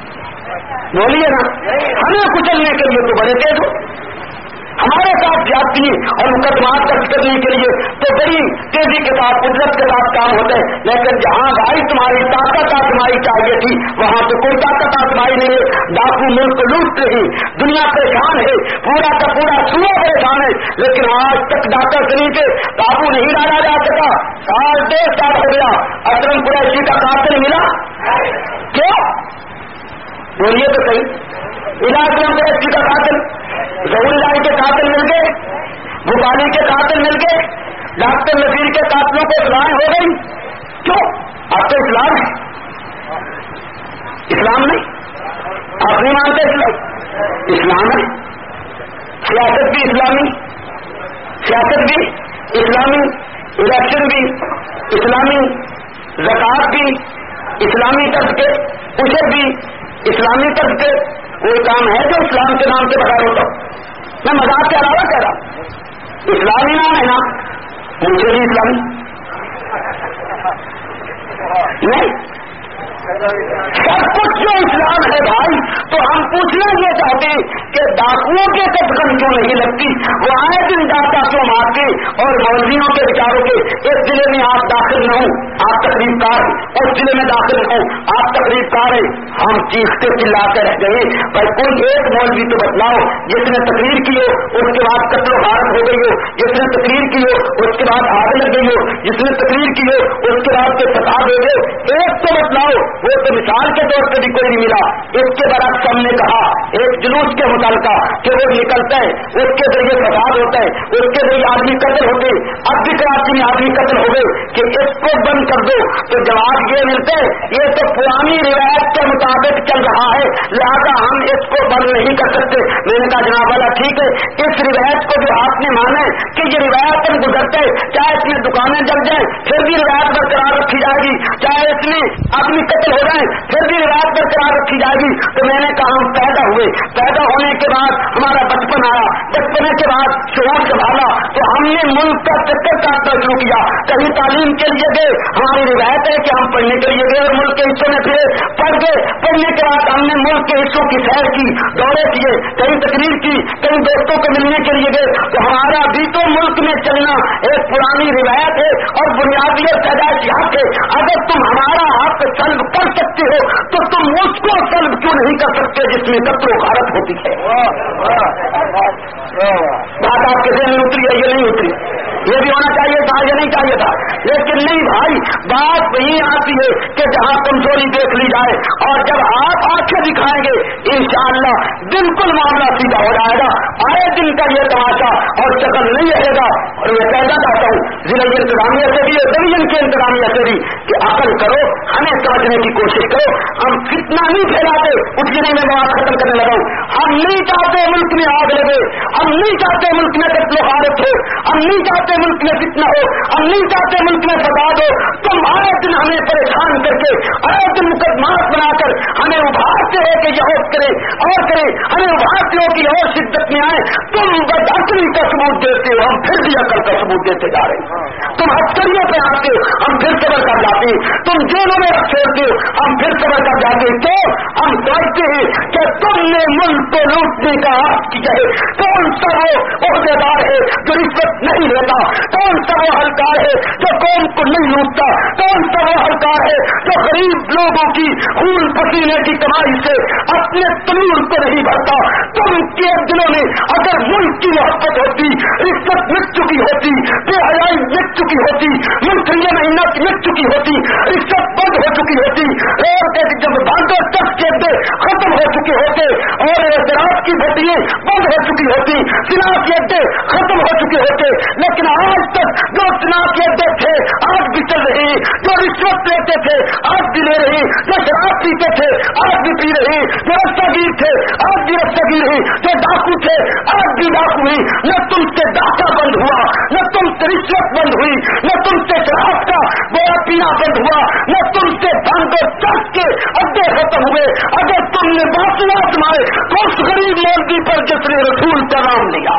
बोलिए ना, हमें कुचलने के लिए तो बड़े तेज हो, हमारे साथ जाति दिए और मुकदमात दर्ज करने के लिए तो बड़ी तेजी के साथ कुदरत के साथ काम होते हैं, लेकिन जहां भाई तुम्हारी ताकत आजमाई चाहिए थी वहां तो कोई ताकत आजमाई नहीं है। डाकू मुल्क लूट रही, दुनिया परेशान है, पूरा का पूरा सूबा परेशान है, लेकिन आज तक डाका गली पे काबू नहीं डाला जा सका। साल डेढ़ साल हो गया, अकरम कुरैशी का कातिल मिला क्यों? बोलिए तो सही। इलाज में कुरैशी का कातिल, जहूर इलाही के कातिल मिल गए, भूपाली के कातिल मिल गए, डॉक्टर नजीर के कातिलों को सलाह हो गई क्यों? अब तो इस्लाम है, इस्लाम नहीं, आप नहीं मानते इस्लाम? इस्लाम है, सियासत भी इस्लामी, सियासत भी इस्लामी, इलेक्शन भी इस्लामी, ज़कात भी इस्लामी तर्ज के, उशर भी इस्लामी तर्ज के। कोई काम है जो इस्लाम के नाम से बगैर होता? मैं मजाक के अलावा कह रहा हूं, इस्लामी नाम है ना, मुझे भी इस्लामी नहीं, सब कुछ जो इस्लाम है भाई। तो हम पूछना ये चाहते कि डाकुओं के कदम क्यों नहीं लगती? वो आए दिन डाका क्यों मारते? और मौलवियों के विचारों के इस जिले में आप दाखिल न हो, आप तकरीबकार हैं, उस जिले में दाखिल न हो, आप तकरीबकार हैं। हम चीखते चिल्लाते रह गए, भाई कोई एक मौलवी तो बतलाओ जिसने तकरीर की हो, उसके बाद कत्ल गारत हो गई हो, जिसने तकरीर की हो उसके बाद आग लग गई हो, जिसने तकरीर की हो उसके बाद के फसाद हो गए, एक तो बतलाओ। वो तो मिसाल के तौर पर भी कोई नहीं मिला। इसके बरक्स हमने कहा एक जुलूस के मुतालका कि वो निकलते हैं, उसके जरिए फसाद होता है, उसके जरिए आदमी कत्ल होते। अब भी कराची में आदमी कत्ल हो गए कि इसको बंद कर दो, तो जवाब ये मिलते ये तो पुरानी रिवायत के मुताबिक चल रहा है, लिहाजा हम इसको बंद नहीं कर सकते। मैंने कहा जनाब वाला ठीक है, इस रिवायत को जो आपने माना है कि ये रिवायत हम गुजरते, चाहे इसमें दुकानें जल जाए फिर भी रिवायत बरकरार रखी जाएगी, चाहे इसमें आदमी कत्ल हो जाए फिर भी रिवायत बरकरार रखी जाएगी। तो मैंने कहा हम पैदा हुए, पैदा होने के बाद हमारा बचपन आया, बचपने के बाद शोर संभाला, तो हमने मुल्क का चक्कर काटना शुरू किया। कहीं तालीम के लिए गए, हमारी रिवायत है कि हम पढ़ने के लिए गए और मुल्क के हिस्सों में फिरे, पढ़ गए, पढ़ने के बाद हमने मुल्क के हिस्सों की सैर की, दौरे किए, कहीं तकरीर की, कहीं दोस्तों को मिलने के लिए गए। तो हमारा भी तो मुल्क में चलना एक पुरानी रिवायत है और बुनियादी और पैदाइशी हक है। अगर तुम हमारा हक सल्ब कर सकते हो तो तुम उसको सल्ब क्यों नहीं कर सकते जिसमें कत्ल गारत होती है? बात आपके जहन में उतरी है, ये नहीं उतरी, ये भी होना चाहिए था, ये नहीं चाहिए था, लेकिन नहीं भाई, बात वही आती है कि जहां कमजोरी देख ली जाए और जब आप आंखें दिखाएंगे इंशाअल्लाह बिल्कुल मामला सीधा हो जाएगा। आए दिन का ये तमाशा और शक्ल नहीं रहेगा। और मैं कहना चाहता हूँ जिला इंतजामिया से भी, डिवीजन के इंतजामिया से भी कि अकल करो, हमें समझने की कोशिश करो। हम फितना नहीं फैलाते, उठने में बात खत्म करने लगा। हम नहीं चाहते मुल्क में आग लगे, हम नहीं चाहते मुल्क में कत्ल गारत हो, हम नहीं चाहते मुल्क में फितना हो, हम नहीं चाहते मुल्क में फसाद हो। तुम आए दिन हमें परेशान करके, आए दिन मुकदमात बनाकर हमें उभारते हो कि यह करे और करे, हमें उभारते हो कि और शिद्दत में आए। तुम बदअक्ली का सबूत देते हो, हम फिर भी अकल का सबूत देते जा रहे हैं। तुम हथकड़ियों पे आते हो, हम फिर सबर कर जाते हैं। तुम जेलों में रख छोड़ते हो, हम फिर सबर कर जाते हैं। तो हम समझते हैं कि तुमने मुल्क को लूटने का हक किया है। कौन सा वो ओहदेदार है जो रिश्वत नहीं लेता? कौन सा वो हलकार है जो कौम को नहीं लूटता? कौन सा वो हलकार है जो गरीब लोगों की खून पसीने की कमाई से अपने तनूर को नहीं भरता? तुम के दिलों में अगर मुल्क की मोहब्बत होती, रिश्वत मिट चुकी होती, बेहयाई मिट चुकी होती, मुल्किया मेहनत मिट चुकी होती, रिश्वत बंद हो चुकी होती, और जब बांधो तक के अड्डे खत्म हो चुके होते और शराब की भट्टियां बंद हो चुकी होती, चुनाव के अड्डे खत्म हो चुके होते। लेकिन आज तक जो चुनाव के अड्डे थे आज भी चल रहे, जो रिश्वत लेते थे आज भी ले रहे, जो शराब पीते थे आज भी पी रहे, जो रस्तागीर थे आज भी रस्तागीर हुई, जो डाकू थे आज भी डाकू हुई। न तुमसे डाका बंद हुआ, न तुमसे रिश्वत बंद हुई, न तुमसे शराब का बोरा पीना बंद हुआ, न तुमसे बांधो चक के अड्डे खत्म हुए। अगर तुमने बासुआ तुम्हारे तो उस गरीब मौलवी पर जिसने रसूल का नाम लिया,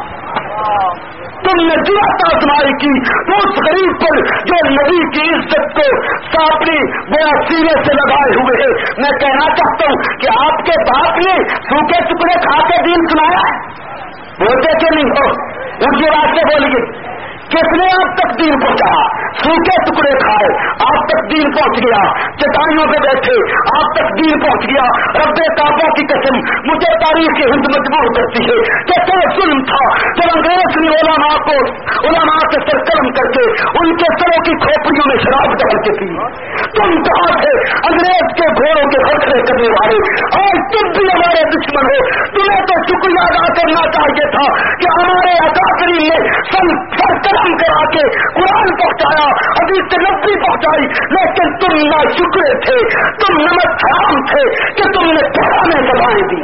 तुमने जुरात आजमाई की तो उस गरीब पर जो नबी की इज्जत को सापनी बड़ा सीने से लगाए हुए है। मैं कहना चाहता हूं कि आपके बाप ने सूखे टुकड़े खा के दीन सुनाया, बोलते क्यों नहीं हो? اونچی آواز سے بولیے، کس نے آپ تک دین پہنچایا؟ سوکھے ٹکڑے کھائے آپ تک دین پہنچ گیا، چٹائیوں پہ بیٹھے آپ تک دین پہنچ گیا۔ رب کعبہ کی قسم مجھے تاریخ ہند مجبور کرتی ہے کہ کیا ظلم تھا جب انگریز نے علماء کو علماء سے سرگرم کر کے ان کے سروں کی کھوپڑیوں میں شراب ڈال کے تھی۔ تم کہاں تھے انگریز کے گھوڑوں کے خرچے کرنے والے؟ اور تم بھی ہمارے دشمن ہو۔ تمہیں تو شکریہ ادا کرنا چاہیے تھا کہ ہمارے اکابرین نے سن سرگرم کرا کے قرآن پہنچایا، حدیث نبوی پہنچائی، لیکن تم نہ شکرے تھے، تم نمک حرام تھے کہ تم نے پرانے سزائیں دی۔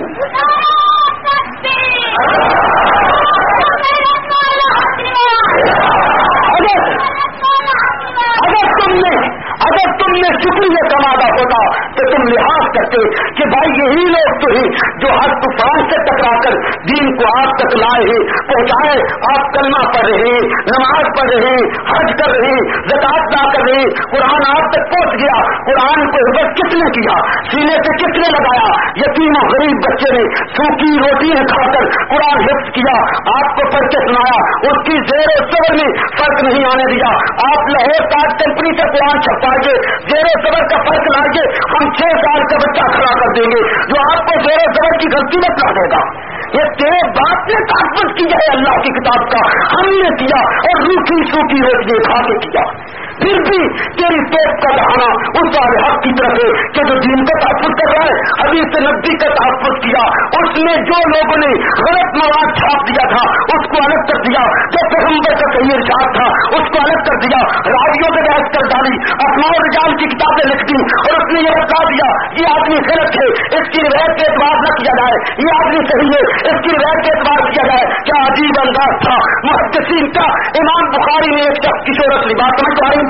اگر تم نے اگر تم نے شکریہ کمانا ہوتا تو تم لحاظ کرتے کہ بھائی یہی لوگ تو ہی جو ہر طوفان سے ٹکرا کر دین کو آپ تک لائے ہیں، پہنچائے۔ آپ کلمہ پڑھ رہے ہیں، نماز پڑھ رہے ہیں، حج کر رہے ہیں، زکات ادا کر رہے ہیں، قرآن آپ تک پہنچ گیا۔ قرآن کو حفظ کس نے کیا؟ سینے سے کس نے لگایا؟ یتیم و غریب بچے نے سوکھی روٹی کھا کر قرآن حفظ کیا، آپ کو پڑھ کے سنایا، اس کی زیر و زبر میں فرق نہیں آنے دیا۔ آپ لاہور تاج کمپنی سے قرآن چھپائیے، زیر و زبر کا فرق لائیے، ہم چھ سال کا بچہ کھڑا کر دیں گے جو آپ کو زیر و زبر کی غلطی میں کر دے گا۔ یہ تیرے باپ نے تحفظ کیا ہے اللہ کی کتاب کا، ہم نے کیا، اور روکھی سوکھی روٹی کھا کے کیا۔ پھر بھی تیری ٹیپ کا بہانا اس والے حق کی طرف ہے کہ جو دین کا تحفظ کر رہا ہے، حدیث نبوی کا تحفظ کیا، اس میں جو لوگوں نے غلط مواد چھاپ دیا تھا اس کو الگ کر دیا، جو پیغمبر کا صحیح ارشاد تھا اس کو الگ کر دیا، راویوں سے بحث کر ڈالی، اسماء الرجال کی کتابیں لکھ دی، اور اس نے یہ بتا دیا یہ آدمی غلط ہے، اس کی روایت کے اعتبار نہ کیا جائے، یہ آدمی صحیح ہے، اس کی روایت کے اعتبار کیا جائے۔ کیا عجیب انداز تھا محدثین کا۔ امام بخاری نے ایک شخص کی شہرت لی، بات سمجھ پا رہی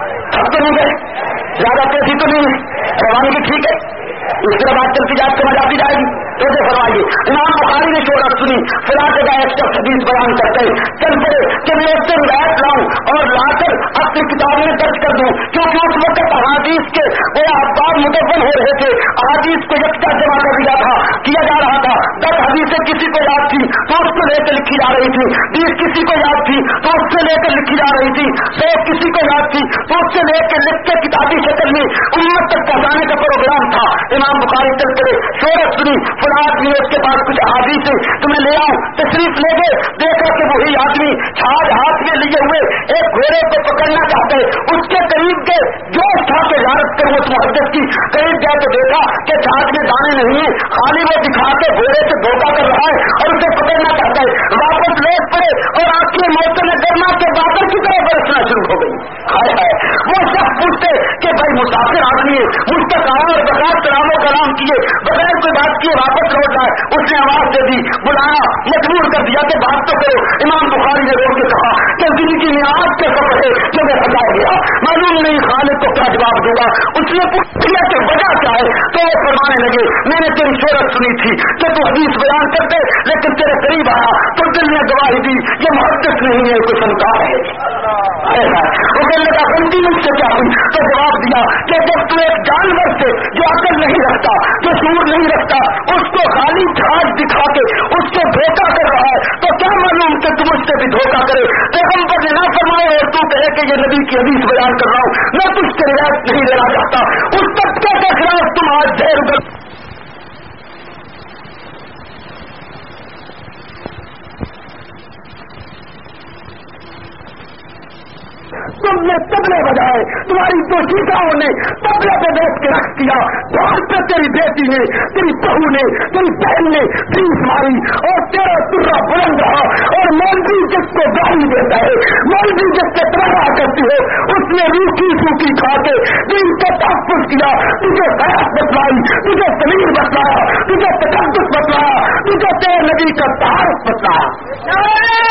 سب تو نہیں گئے، زیادہ پیسی تو نہیں ہے، روانگی ٹھیک ہے، اس طرح بات چلتی جائے سمجھ آتی جائے گی۔ تو فرمائیے امام بخاری نے شہرت سنی، فلاں جگہ ایک شخص حدیث بیان کرتے ہیں، چل پڑے کہ میں اس سے روایت لاؤں اور لا کر اپنی کتاب میں درج کر دوں، کیونکہ اس وقت احادیث کے وہ احباب مدون ہو رہے تھے، احادیث کو یکجا جمع کر دیا تھا کیا جا رہا تھا۔ دس حدیثیں کسی کو یاد تھی تو اس کو لے کے لکھی جا رہی تھی، بیس کسی کو یاد تھی تو اس سے لے کے لکھی جا رہی تھی، سو کسی کو یاد تھی تو اس سے لے کے لکھ کے کتابی شکل میں امت تک پہنچانے کا پروگرام تھا۔ امام بخاری چل پڑے، شہرت سنی، فلاں آدمی اس کے پاس کچھ احادیث ہے تمہیں لے آؤں، تشریف لے گئے، دیکھا کہ وہی آدمی چھاج ہاتھ میں لیے ہوئے ایک گھوڑے کو پکڑنا چاہتے، اس کے قریب گئے، جوش تھا کہ زیارت کروں اس محدث کی، قریب گئے تو دیکھا کہ چھاج میں دانے نہیں ہیں، خالی وہ دکھا کے گھوڑے سے دھوکہ کر رہا ہے اور اسے پکڑنا چاہتا ہے۔ واپس لوٹ پڑے اور آنکھیں موسم گرما کے بادل کی طرح برسنا شروع ہو گئی۔ ہائے ہائے، وہ شخص پوچھتے کہ بھائی مسافر آدمی ہے، مجھ تک آیا اور بغیر سلام و کلام کیے بغیر کوئی بات کیے واپس لوٹ رہا ہے، اس نے آواز دے دی، بلایا، مجبور کر دیا کہ بات تو کرو۔ امام بخاری نے روک کے کہا کہ زندگی میں آج کے سفر ہے جو میں ہٹایا گیا، معلوم نہیں خالد کو کیا جواب دوں گا۔ اس نے پوچھ لیا کہ وجہ کیا ہے تو وہ فرمانے لگے میں نے تیری شہرت سنی تھی کہ تو حدیث بیان کرتے، لیکن تیرے قریب آیا تو دل نے گواہی دی یہ محدث نہیں ہے کوئی فنکار ہے۔ وہ کہنے لگا غلطی مجھ سے کیا ہوئی؟ تو جواب دیا کہ جب تو ایک جانور سے جو عقل نہیں رکھتا، جو شعور نہیں رکھتا، اس کو خالی جھاج دکھا کے اس سے دھوکہ کر رہا ہے تو کیا معلوم کہ تم اس سے بھی دھوکہ کرے۔ پیغمبر نے نہ فرمائے اور تو کہے کہ یہ نبی کی حدیث بیان کر رہا ہوں، میں تجھ سے روایت نہیں لینا چاہتا، اس طبقے کے خلاف تم آج ڈھیر گر تم نے تبلے بجائے، تمہاری دو چیزوں نے تبلے پہ بیٹھ کے رکھ دیا، وہاں پہ تیری بیٹی نے، تیری بہو نے، تیری بہن نے پیس ماری اور تیرا ترا بلند رہا، اور مولوی جس کو گالی دیتا ہے، مولوی جس سے تباہ کرتی ہے، اس نے روکی سوکھی کھا کے دین کا تحفظ کیا، تجھے غیرت بتلائی، تجھے زمین بتلایا، تجھے تقدس بتلایا، تجھے تیرے نبی کا تعارف بتلایا۔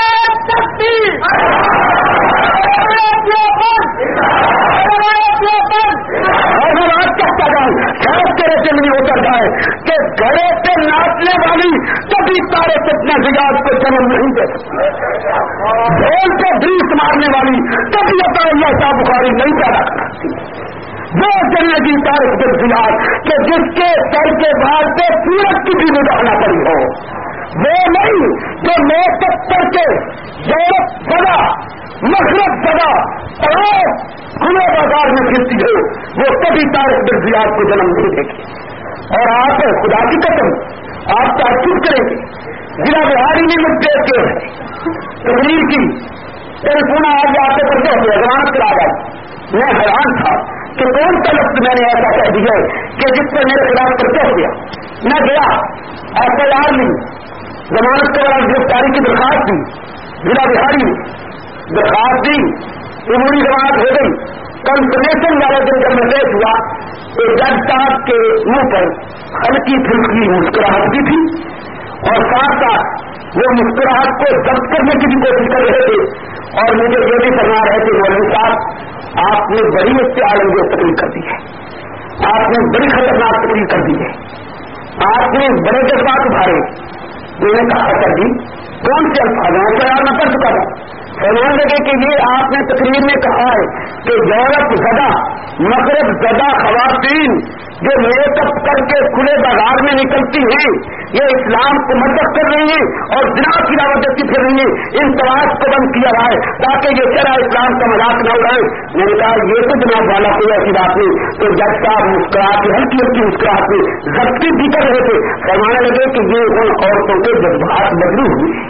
شاید تیرے دل میں اتر جائے کہ گھڑے پہ ناچنے والی کبھی تارے کتنے زیاد کو جنم نہیں دے سکتی، ڈھول پہ بریس مارنے والی کبھی عطا اللہ صاحب بخاری نہیں پیدا کر سکتی۔ وہ زندگی تارک دل زیاد کہ جس کے سر کے بال پہ سورج کی بھی نگاہنا پڑی ہو، وہ نہیں جو میکپ کر کے یورپ زدہ مغرب زدہ اور کھلے بازار میں پھرتی ہے، وہ کبھی طارق بن زیاد کو جنم نہیں دے گی. اور آپ خدا کی قسم آپ تعجب کریں گے، ضلع بہاری نے مجھے کے تقریر کی ٹیلیفون آج آپ کے پرچے ہوتے ہیں ضمانت کرا گئی. میں حیران تھا کہ کون سا لفظ میں نے ایسا کہہ دیا کہ جس پر میرے خلاف پرچہ ہو گیا. میں گیا ایف آئی آر لی، ضمانت کے بعد گرفتاری کی درخواست دی، ضلع بہاری نے درخواست دی، عمومی ضمانت ہو گئی. کنفرمیشن والے دن جب میں پیش ہوا تو جج صاحب کے منہ پر ہلکی پھلکی مسکراہٹ بھی تھی اور ساتھ ساتھ وہ مسکراہٹ کو ضبط کرنے کی بھی کوشش کر رہے تھے اور مجھے یہ بھی فرما رہے تھے مولوی صاحب آپ نے بڑی اشتعال تقریر کر دی ہے، آپ نے بڑی خطرناک تقریر کر دی ہے، آپ نے بڑے جذبات ابھارے. میں نے کہا کر دی کون سے الفاظ ہیں تیار نہ کر چکا تھا. فرمان لگے کہ یہ آپ نے تقریر میں کہا ہے کہ یورپ زدہ مغرب زدہ خواتین جو میک اپ کر کے کھلے بازار میں نکلتی ہیں یہ اسلام کو مدد کر رہی ہیں اور زنا کی دعوت دیتی پھر رہی ہیں، ان تلاش کو بند کیا جائے تاکہ یہ شرع اسلام کا مذاق نہ اڑائے. میں نے کہا یہ تو جناب والا کوئی ایسی بات نہیں. تو جج صاحب مسکراہٹ کی ہلکی ہلکی مسکراہٹ میں ضبطی بھی کر رہے تھے. فرمانے لگے کہ یہ ان عورتوں کے جذبات بدلو ہوئے،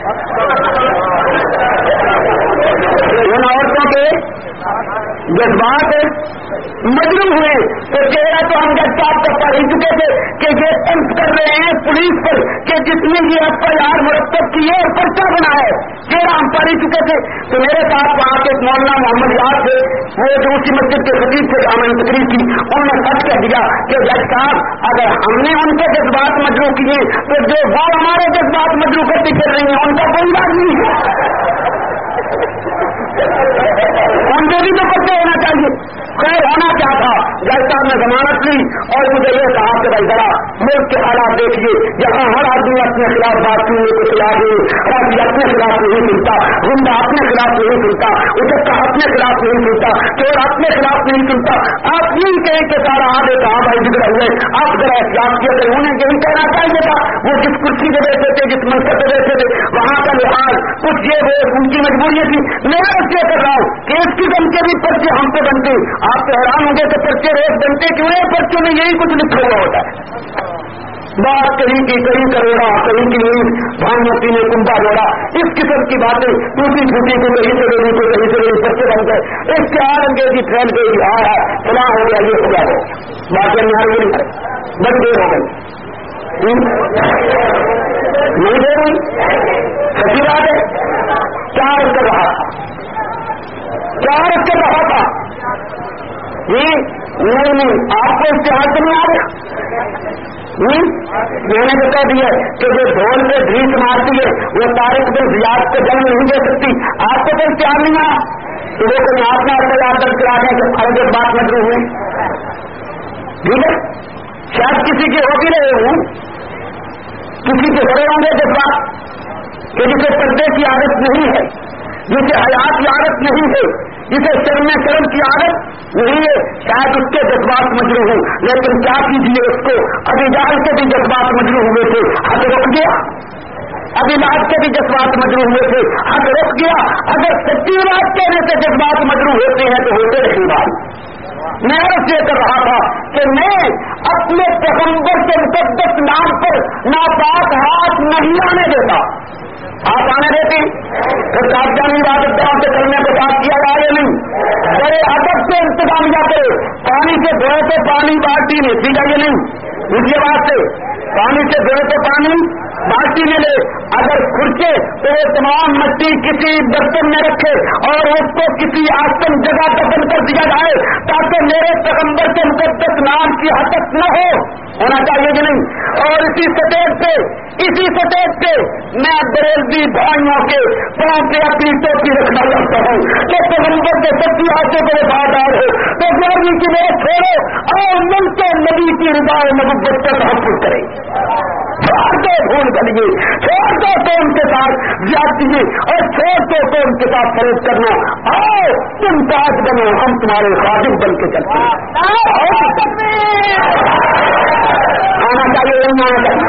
ان عورتوں کے جذبات مجروح ہوئے. تو چہرہ تو ہم جج صاحب کا پڑھ ہی چکے تھے کہ یہ تنس کر رہے ہیں پولیس پر کہ جس نے یہ ایف آئی آر مرتب کی ہے اور پرچہ بنا ہے، چہرہ ہم پڑھ ہی چکے تھے. تو میرے ساتھ وہاں کے مولانا محمد یاد تھے، وہ جو اسی مسجد کے خطیب تھے ہم نے تقریر کی، انہوں نے سچ کہہ دیا کہ جج صاحب اگر ہم نے ان کے جذبات مجروح کیے تو جو وہ ہمارے جذبات مجروح کرتی پھر رہی ہیں ان کا کوئی بات نہیں ہے، ان کو بھی تو پتہ ہونا چاہیے. خیر ہونا کیا تھا، جج صاحب نے ضمانت لی اور مجھے یہ کہا کہ بھائی ذرا ملک کے حالات دیکھیے، یہاں ہر آدمی اپنے خلاف بات سننے کو تیار نہیں، ہر آدمی اپنے خلاف نہیں سنتا، گنڈا اپنے خلاف نہیں سنتا، اچکا اپنے خلاف نہیں سنتا، چور اپنے خلاف نہیں سنتا. آپ یہی کہیں کہ سارا آگے کہاں بھائی بگڑے ہوئے، آپ ذرا احتیاط کیا کریں. انہیں یہی کہنا چاہیے تھا، وہ جس کرسی پہ بیٹھے تھے جس منصب پہ بیٹھے تھے وہاں کا لحاظ کچھ یہ وہ ان کی مجبوری تھی. میں اس لیے کر رہا ہوں کہ اس قسم کے بھی پرچے ہم پہ بنتے، آپ تو حیران ہوں گے کہ پرچے روز بنتے کیوں ہے، پرچوں میں یہی کچھ لکھا ہوا ہوتا ہے. بات کہیں کی کہیں کروڑا کہیں کی نیند بھانوتی نے کنبا جوڑا، اس قسم کی باتیں ٹوٹی پھوٹی کو کہیں سے گئی کو کہیں سے گئی پرچے بن گئے، اس کے آر انگریزی پھیل گئی آ رہا ہے فلاں ہو گیا یہ ہو گیا ہو بات نہیں نہیں کرے بڑی دیر ہو گئی نہیں دے رہی سچی بات ہے. کیا رکھ کر رہا تھا کیا رکھ کر رہا تھا نہیں نہیں آپ کو اشتہار تو نہیں آ رہا. میں نے تو کہہ دیا کہ جو ڈھول پہ بھیس مارتی ہے وہ طارق بن زیاد کو جنم نہیں دے سکتی. آپ کو تو اشتہار نہیں آ تو وہ کوئی آپ نے اپنے یاد درج کرا دیں کہ ہمارے بات مجرو ہوئی ٹھیک ہے. شاید کسی کے ہو بھی رہے ہوں، کسی کے ہو رہے ہوں گے جذبات کہ جسے پردے کی عادت نہیں ہے، جسے حیات کی عادت نہیں ہے، جسے شرم شرم کی عادت نہیں ہے، شاید اس کے جذبات مجروح ہوں. لیکن کیا کیجیے اس کو ابھی جہل کے بھی جذبات مجروح ہوئے تھے حد رک گیا، ابھی لاد کے بھی جذبات مجروح ہوئے تھے حد رک گیا. اگر سچی بات کہنے سے جذبات مجروح ہوتے ہیں تو ہوتے رہی بات. میں عرض یہ کر رہا تھا کہ میں اپنے پیغمبر کے مقدس نام پر ناپاک ہاتھ نہیں آنے دیتا. آپ آنے دیتی پھر آپ جانی عبادت سے کرنے کو بات کیا جائے یا نہیں، بڑے ادب سے انتظام کیا کرے. پانی سے دھوئے تو پانی بالٹی میں ٹھیک ہے یہ نہیں، دوسری بات سے پانی سے دھوئے تو پانی بالٹی میں لے. اگر کھرچے تو وہ تمام مٹی کسی برتن میں رکھے اور اس کو کسی آسن جگہ دفن کر دیا جائے تاکہ میرے پیغمبر کے مقدس نام کی حقیقت نہ ہو ہونا چاہیے کہ نہیں. اور اسی سٹیج پہ اسی سٹیج پہ میں بریلوی بھائیوں کے پاؤں پہ اپنی ٹوپی رکھنا چاہتا ہوں کہ پیغمبر کے سچی آتے کو وفادار ہو تو گرمی کی میرے چھوڑو اور ملک کے نبی کی رضا و محبت کا تحفظ کرے. چھوڑ دو بھول بنیے، چھوڑ دو تو ان کے ساتھ زیادتی اور چھوڑ دو تو ان کے ساتھ فروغ کرنا. آؤ تم تاج بنو، ہم تمہارے خادم بن کے چلتے ہیں. آنا چاہیے نہیں آنا چاہیے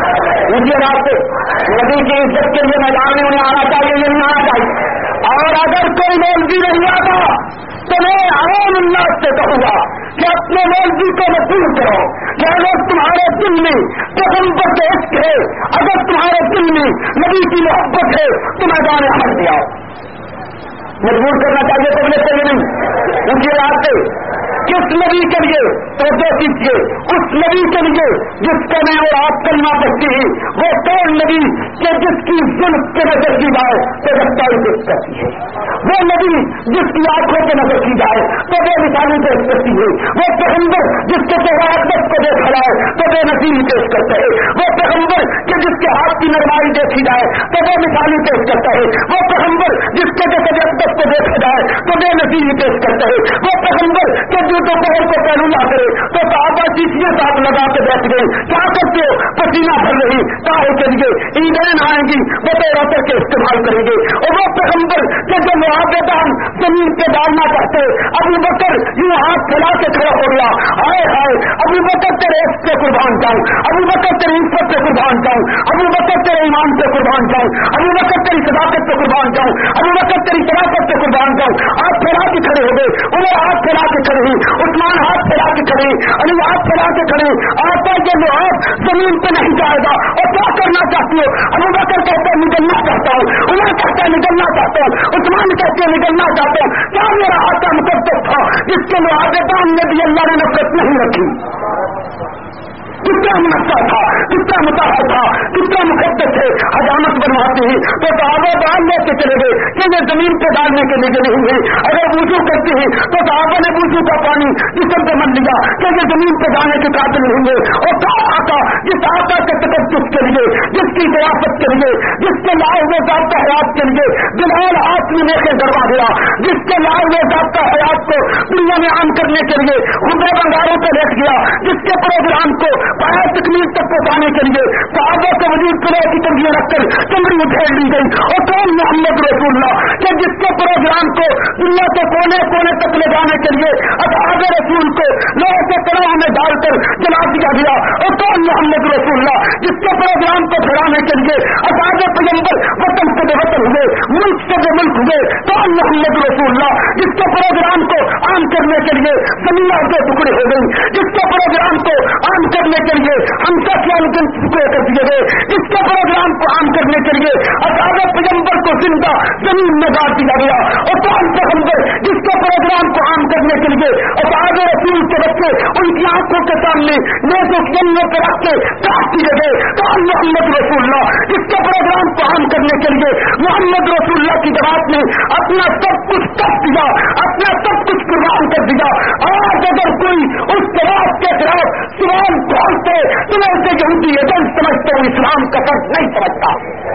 مجھے رات نبی کی عزت کے لیے میدان میں انہیں آنا چاہیے، یہ نہیں آنا چاہیے۔ اور اگر کوئی مولوی نہیں آتا تو میں عام اللہ سے کہوں گا کہ اپنے مولوی کو وصول کرو کہ اگر تمہارے دل میں پیغمبر کے عشق ہے، اگر تمہارے دل میں نبی کی محبت ہے تو میدان عمل میں آؤ۔ مجبور کرنا چاہیے پبلک کے لیے نہیں، ان کی رات سے کس نبی کے لیے توجہ کیجیے، اس نبی کے لیے جس کا میں اور آپ کلمہ پڑھتی ہے، وہ کون نبی کہ جس کی ظلم پہ نظر کی جائے تو رفتاری پیش کرتی ہے، وہ نبی جس کی آنکھوں پہ نظر کی جائے تو بے مثالی پیش کرتی ہے، وہ پیغمبر جس کے چہرہ اقدس کو دیکھا جائے تو بے نظیری پیش کرتا ہے، وہ پیغمبر کہ جس کے ہاتھ کی نرمائی دیکھی جائے تو بے مثالی پیش کرتا ہے، وہ پیغمبر جس کے جسد اقدس کو دیکھا جائے تو بے نظیری پیش کرتا ہے، وہ پیغمبر کہ جو دوپہر کو پہلو نہ کرے تو صحابہ چیزیں ساتھ لگا کے بیٹھ گئے، کیا کرتے ہو؟ پسینہ بھر رہی کاہے کے لیے عیدین آئیں گی بطور اثر کے استعمال کریں گے، اور وہ پیغمبر کہ جو معاوضہ دان زمین پہ ڈالنا چاہتے ابو بکر یوں ہاتھ پھیلا کے کھڑا ہو گیا، ہائے ہائے ابو بکر تیرے عشق پہ قربان جاؤں، ابو بکر تیرے عزت پہ قربان جاؤں، ابو بکر تیرے ایمان پہ قربان جاؤں، ابو بکر تیری صداقت پہ قربان جاؤں، ابو بکر تیری صداقت پہ قربان جاؤں۔ ہاتھ پھیلا کے کھڑے ہو گئے، انہیں ہاتھ پھیلا کے کھڑے ہوئی، عثمان ہاتھ پھیلا کے کھڑے، علی ہاتھ پھیلا کے کھڑے، آتا یہ لحاظ زمین پہ نہیں جائے گا، اور کیا کرنا چاہتی ہو؟ ابو بکر کہتے ہیں نکلنا چاہتا ہوں، عمر کہتے ہیں نکلنا چاہتا ہوں، عثمان کہتے ہیں نکلنا چاہتا ہوں۔ کیا میرا آقا مقدس تھا جس کے لحاظ نے بھی اللہ نے نفرت نہیں رکھی؟ کتنا منقطع تھا، کتنا متحر تھا، کتنا مقدس ہے، حجامت بنواتے ہیں تو صحابہ ڈال لے کے چلے گئے کہ یہ زمین پہ ڈالنے کے لیے نہیں ہے، اگر وضو کرتے ہیں تو صحابہ نے وضو کا پانی جسم پہ من لیا کہ یہ زمین پہ جانے کے قابل نہیں ہے، اور کہا آقا جس آقا کے تقدس کے لیے، جس کی ضیافت کے لیے، جس کے لائے ہوئے ضابطہ حیات کے لیے بلال ہاتھ میں لے کے گروا دیا، جس کے لائے ہوئے ضابطہ حیات کو دنیا میں عام کرنے کے لیے خبریں بنگاروں پہ بیٹھ گیا، جس کے پروگرام کو پایا تکلیف تک پہنچانے کے لیے صحابہ کے وجود قلعے کی تنگیاں رکھ کر چمڑی ادھیڑ لی گئی، اور کون محمد رسول اللہ کہ جس کے پروگرام کو دنیا کے کونے کونے تک لے جانے کے لیے اصحاب رسول کو لوہے کے کڑاہوں میں ڈال کر جلا دیا گیا، اور کون محمد رسول اللہ جس کے پروگرام کو پھیلانے کے لیے اصحاب پیغمبر وطن سے بے وطن ہوئے، ملک سے بے ملک ہوئے، کون محمد رسول اللہ جس کے پروگرام کو عام کرنے کے لیے زمین کے ٹکڑے ہو گئی، جس کے پروگرام کو عام کرنے کے لیے ہم سب ٹکڑے کر دیے گئے، جس کے پروگرام کو عام کرنے کے لیے اصحاب پیغمبر کو زندہ زمین میں گاڑ دیا گیا، اور کون پیغمبر جس کے پروگرام کو عام کرنے کے لیے اصحاب رسول کے بچے ان کی آنکھوں کے سامنے نیزوں جنوں پہ رکھ کے کاٹ دیے گئے، کون محمد رسول اللہ جس کے پروگرام کو عام کرنے کے لیے محمد رسول اللہ کی جماعت نے اپنا سب کچھ کر دیا، اپنا سب کچھ قربان کر دیا۔ آج اگر کوئی اس جماعت کے خلاف سوال پہنچتے تو میں اسے یہودی ایجنٹ سمجھتا ہوں، اسلام کا فرق نہیں سمجھتا۔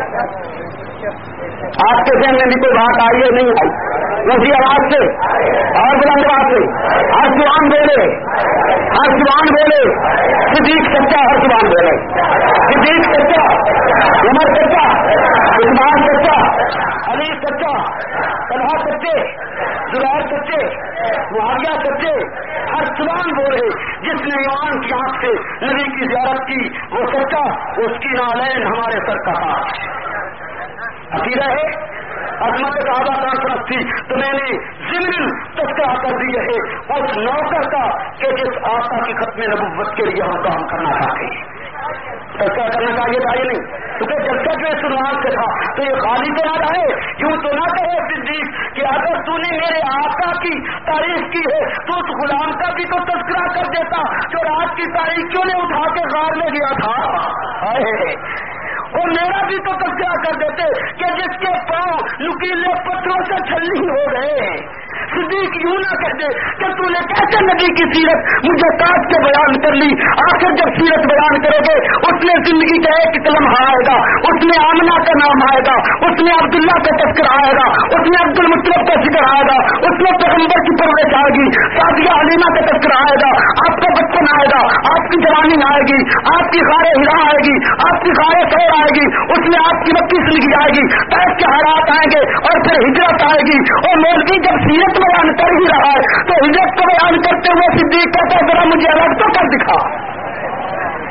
آپ کے ذہن میں بھی کوئی بات آئی ہے نہیں آئی؟ اسی آواز سے اور بلند آواز سے ہر زبان بولے، ہر زبان بولے، صدیق سچا، ہر زبان بولے، صدیق سچا، عمر سچا، عثمان سچا، علی سچا، طلحہ سچے، زبیر سچے، معاویہ سچے، ہر زبان بولے۔ جس نے ایمان کی آنکھ سے نبی کی زیارت کی وہ سچا، اس کی نالین ہمارے سر کا تاج۔ عقیدہ ہے عظمت صحابہ کانفرنس تھی تو میں نے ضمن تذکرہ کر دیا ہے اس نوکر کا کہ جس آقا کی ختم نبوت کے لیے ہم کام کرنا چاہتے ہیں۔ تذکرہ کرنا چاہیے چاہیے نہیں کیونکہ جب تک میں سنوان سے تھا تو یہ خالی تو نہ رہے، یوں تو نہ کہے صدیق کہ اگر تو نے میرے آقا کی تعریف کی ہے تو اس غلام کا بھی تو تذکرہ کر دیتا جو رات کی تاریخ کیوں نے اٹھا کے غار میں گیا تھا، ہائے، اور میرا بھی تو تذکرہ کر دیتے کہ جس کے پاؤں نکیلے پتھروں سے چھلنی ہو گئے۔ صدیق یوں نہ کہتے کہ تو نے کیسے نبی کی سیرت مجھے کاٹ کے بیان کر لی، آخر جب سیرت بیان کرو گے اس میں زندگی کا ایک لمحہ آئے گا، اس میں آمنہ کا نام آئے گا، اس میں عبداللہ کا تذکرہ آئے گا، اس میں عبد المطلب کا ذکر آئے گا، اس میں پیغمبر کی پرورش آئے گی، سعدیہ حلیمہ کا تذکرہ آئے گا، آپ کا بچپن آئے گا، آپ کی جوانی آئے گی، آپ کی خار ہرا آئے گی، آپ کی خار خیر آئے گی، اس میں آپ کی مکی زندگی آئے گی، طیف کے حالات آئیں گے اور پھر ہجرت آئے گی۔ اور مولوی جب سیرت بیان کر ہی رہا ہے تو ہجرت کو بیان کرتے ہوئے صدیق کہتا ہے ذرا مجھے الگ تو کر دکھا،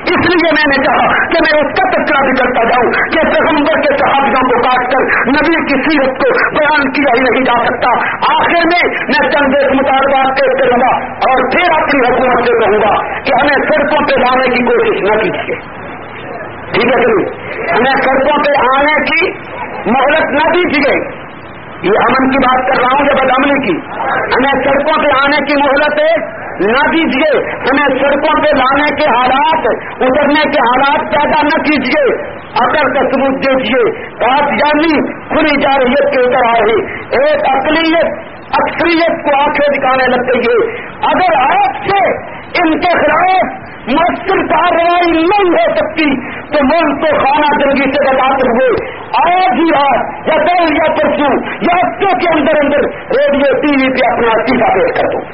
اس لیے میں نے کہا کہ میں اس کا تذکرہ بھی کرتا جاؤں کہ پیغمبر کے صحابیوں کو کاٹ کر نبی کی سیرت کو بیان کیا ہی نہیں جا سکتا. آخر میں میں چند ایک مطالبات پیش کروں گا اور پھر اپنی حکومت سے کہوں گا کہ ہمیں سڑکوں پہ لانے کی کوشش نہ کیجیے. ٹھیک ہے جی, ہمیں سڑکوں پہ آنے کی مہلت نہ دیجیے. یہ امن کی بات کر رہا ہوں یا بدامنی کی. ہمیں سڑکوں پہ آنے کی مہلت نہ دیجیے. ہمیں سڑکوں پہ لانے کے حالات, اترنے کے حالات پیدا نہ کیجیے. عقل کا ثبوت دیجیے. قادیانی کھلی جارحیت کے اوپر آئے, ایک اقلیت اکثریت کو آنکھیں دکھانے لگ گئی ہے. اگر آپ سے ان کے خلاف مؤثر کارروائی نہیں ہو سکتی تو ملک کو خانہ جنگی سے بچاتے ہوئے آج ہی آج یا کل یا پرسوں یا ہفتوں کے اندر اندر ریڈیو ٹی وی پہ اپنا استعفا پیش کر دو.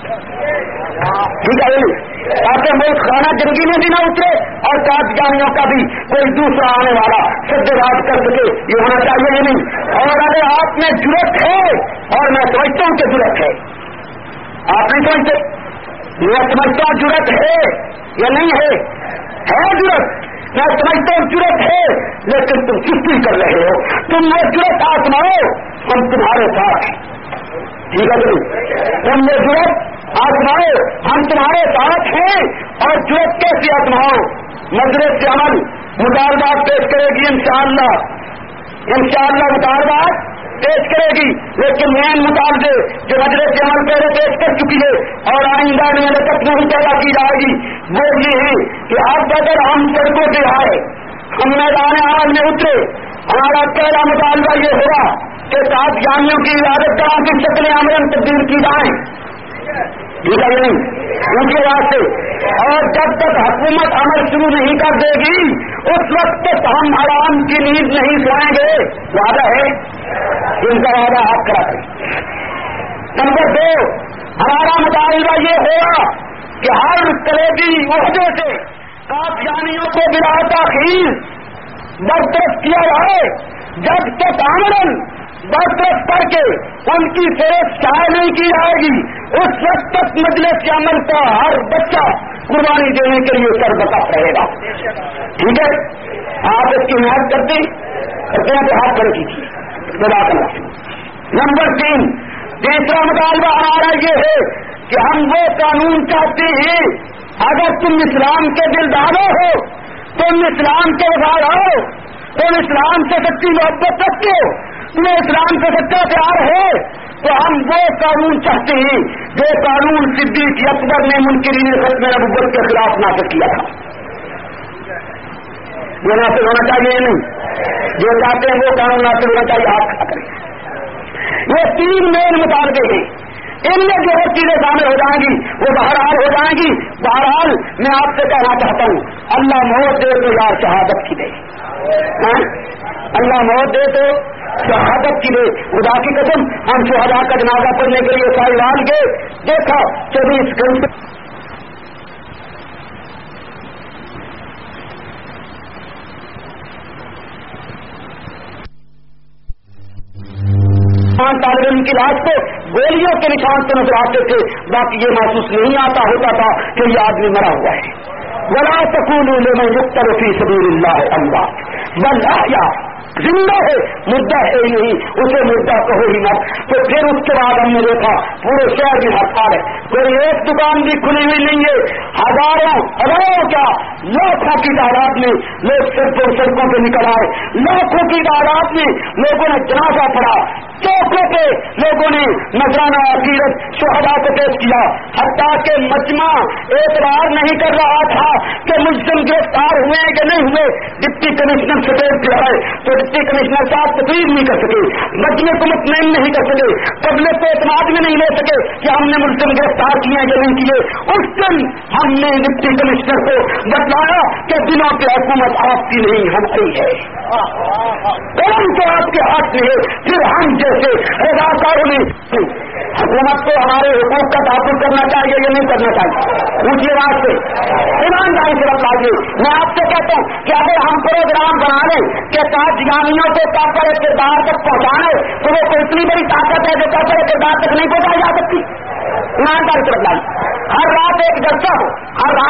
ٹھیک ہے تاکہ ملک خانہ جنگی میں بھی نہ اترے اور قادیانیوں کا بھی کوئی دوسرا آنے والا سد راج کر سکے. یہ ہونا چاہیے ہی نہیں. اور اگر آپ میں جرت ہے, اور میں سمجھتا ہوں کہ جرت ہے, آپ نہیں سمجھتے, میں سمجھتا ہوں جرت ہے یا نہیں ہے, ہے جرت, میں سمجھتا ہوں جرت ہے, لیکن تم چستی کر رہے ہو. تم وہ جرت آزماؤ, ہم تمہارے ساتھ. ٹھیک ہے جی, تم وہ جرت آزماؤ, ہم تمہارے ساتھ ہیں. اور جرت کیسی آزماؤ؟ مجلس عمل مطالبات پیش کرے گی انشاءاللہ, انشاءاللہ مطالبات پیش کرے گی, لیکن مین مطالبے جو مجلس عمل پہلے پیش کر چکی ہے اور آئندہ میں لکت نہیں پیدا کی جائے گی, وہ یہ ہے کہ اب اگر ہم سڑکوں پہ آئے, ہم میدان عمل میں اترے, ہمارا پہلا مطالبہ یہ ہوگا کہ قادیانیوں کی عبادت گاہوں کی شکل عمل تبدیل کی جائیں. ٹھیک ہے نہیں, ان کے واسطے. اور جب تک حکومت عمل شروع نہیں کر دے گی اس وقت تک ہم حرام کی نیند نہیں سوئیں گے. وعدہ ہے, ان کا وعدہ آپ کرا دیں. نمبر دو, ہمارا مطالبہ یہ ہوگا کہ ہر کلیدی عہدے سے قادیانیوں کو بلا تاخیر برطرف کیا جائے. جب تک آمدن برطرف کر کے ان کی فہرست شائع نہیں کی جائے گی اس وقت تک مجلس عمل کا ہر بچہ قربانی دینے کے لیے سر بکف رہے گا. ٹھیک ہے, آپ اس کی حمایت کرتے کرتے ہیں تو ہاتھ کھڑے کیجیے. نمبر تین, تیسرا مطالبہ ہمارا یہ ہے کہ ہم وہ قانون چاہتے ہیں, اگر تم اسلام کے دلداروں ہو, تم اسلام کے وفادار ہو, تم اسلام سے سچی محبت رکھتے ہو, تمہیں اسلام سے سچا پیار ہے, تو ہم وہ قانون چاہتے ہیں جو قانون صدیق اکبر نے منکرین ختم نبوت کے خلاف نافذ کیا تھا. یہ نافذ ہونا چاہیے یا نہیں؟ جو چاہتے ہیں وہ قانون نافذ ہونا چاہیے. آپ کیا کریں؟ یہ تین مین مطالبے ہیں, ان میں جو چیزیں شامل ہو جائیں گی وہ بہرحال ہو جائیں گی. بہرحال میں آپ سے کہنا چاہتا ہوں, اللہ موت دے تو یار شہادت کی دے, اللہ موت دے تو شہادت کی دے. خدا کی قسم ہم شہداء کا جنازہ پڑھنے کے لیے ساحل گئے, دیکھا چوبیس گھنٹے طالب علم کی لاش کو گولیوں کے نشان سے نظر آتے تھے, باقی یہ محسوس نہیں آتا ہوتا تھا کہ یہ آدمی مرا ہوا ہے. ولا تقولوا لمن يقتل في سبيل الله اموات بل احياء, زندہ ہے, مردہ ہے ہی نہیں, اسے مردہ کہو ہی مت. تو پھر اس کے بعد ہم نے دیکھا پورے شہر میں ہڑتال ہے, کوئی ایک دکان بھی کھلی ہوئی نہیں ہے. ہزاروں ہزاروں کیا لاکھوں کی تعداد میں لوگ سڑکوں سڑکوں پہ نکل آئے, لاکھوں کی تعداد میں لوگوں نے جنازہ پڑھا, چوکوں پہ لوگوں نے نذرانہ عقیدت شہداء کو پیش کیا. حتیٰ کہ مجمع اعتبار نہیں کر رہا تھا کہ مجرم گرفتار ہوئے کہ نہیں ہوئے. ڈپٹی کمشنر سٹیٹ کے ہے تو ڈپٹی کمشنر صاحب تقریر نہیں کر سکے, مجمع کو مطمئن نہیں کر سکے, پبلک کو اعتماد میں نہیں لے سکے کہ ہم نے ملزم گرفتار کیے کہ نہیں کیے. اس دن ہم نے ڈپٹی کمشنر کو بتلایا کہ دنوں کی حکومت آپ کی نہیں ہماری ہے, قلم تو آپ کے ہاتھ میں ہے. پھر ہم جیسے رضاکاروں نے حکومت کو ہمارے حقوق کا تحفظ کرنا چاہیے یا نہیں کرنا چاہیے؟ پوچھیے بات سے, ایمانداری سے بتائیے. میں آپ سے کہتا ہوں کہ اگر ہم پروگرام بنا لیں کہ قادیانیوں کو کافر کردار تک پہنچانے, تو وہ کوئی اتنی بڑی طاقت ہے جو کافر کردار تک نہیں پہنچائی جا سکتی. ایمانداری سے بتائیے. ہر رات ایک جلسہ ہو, ہر رات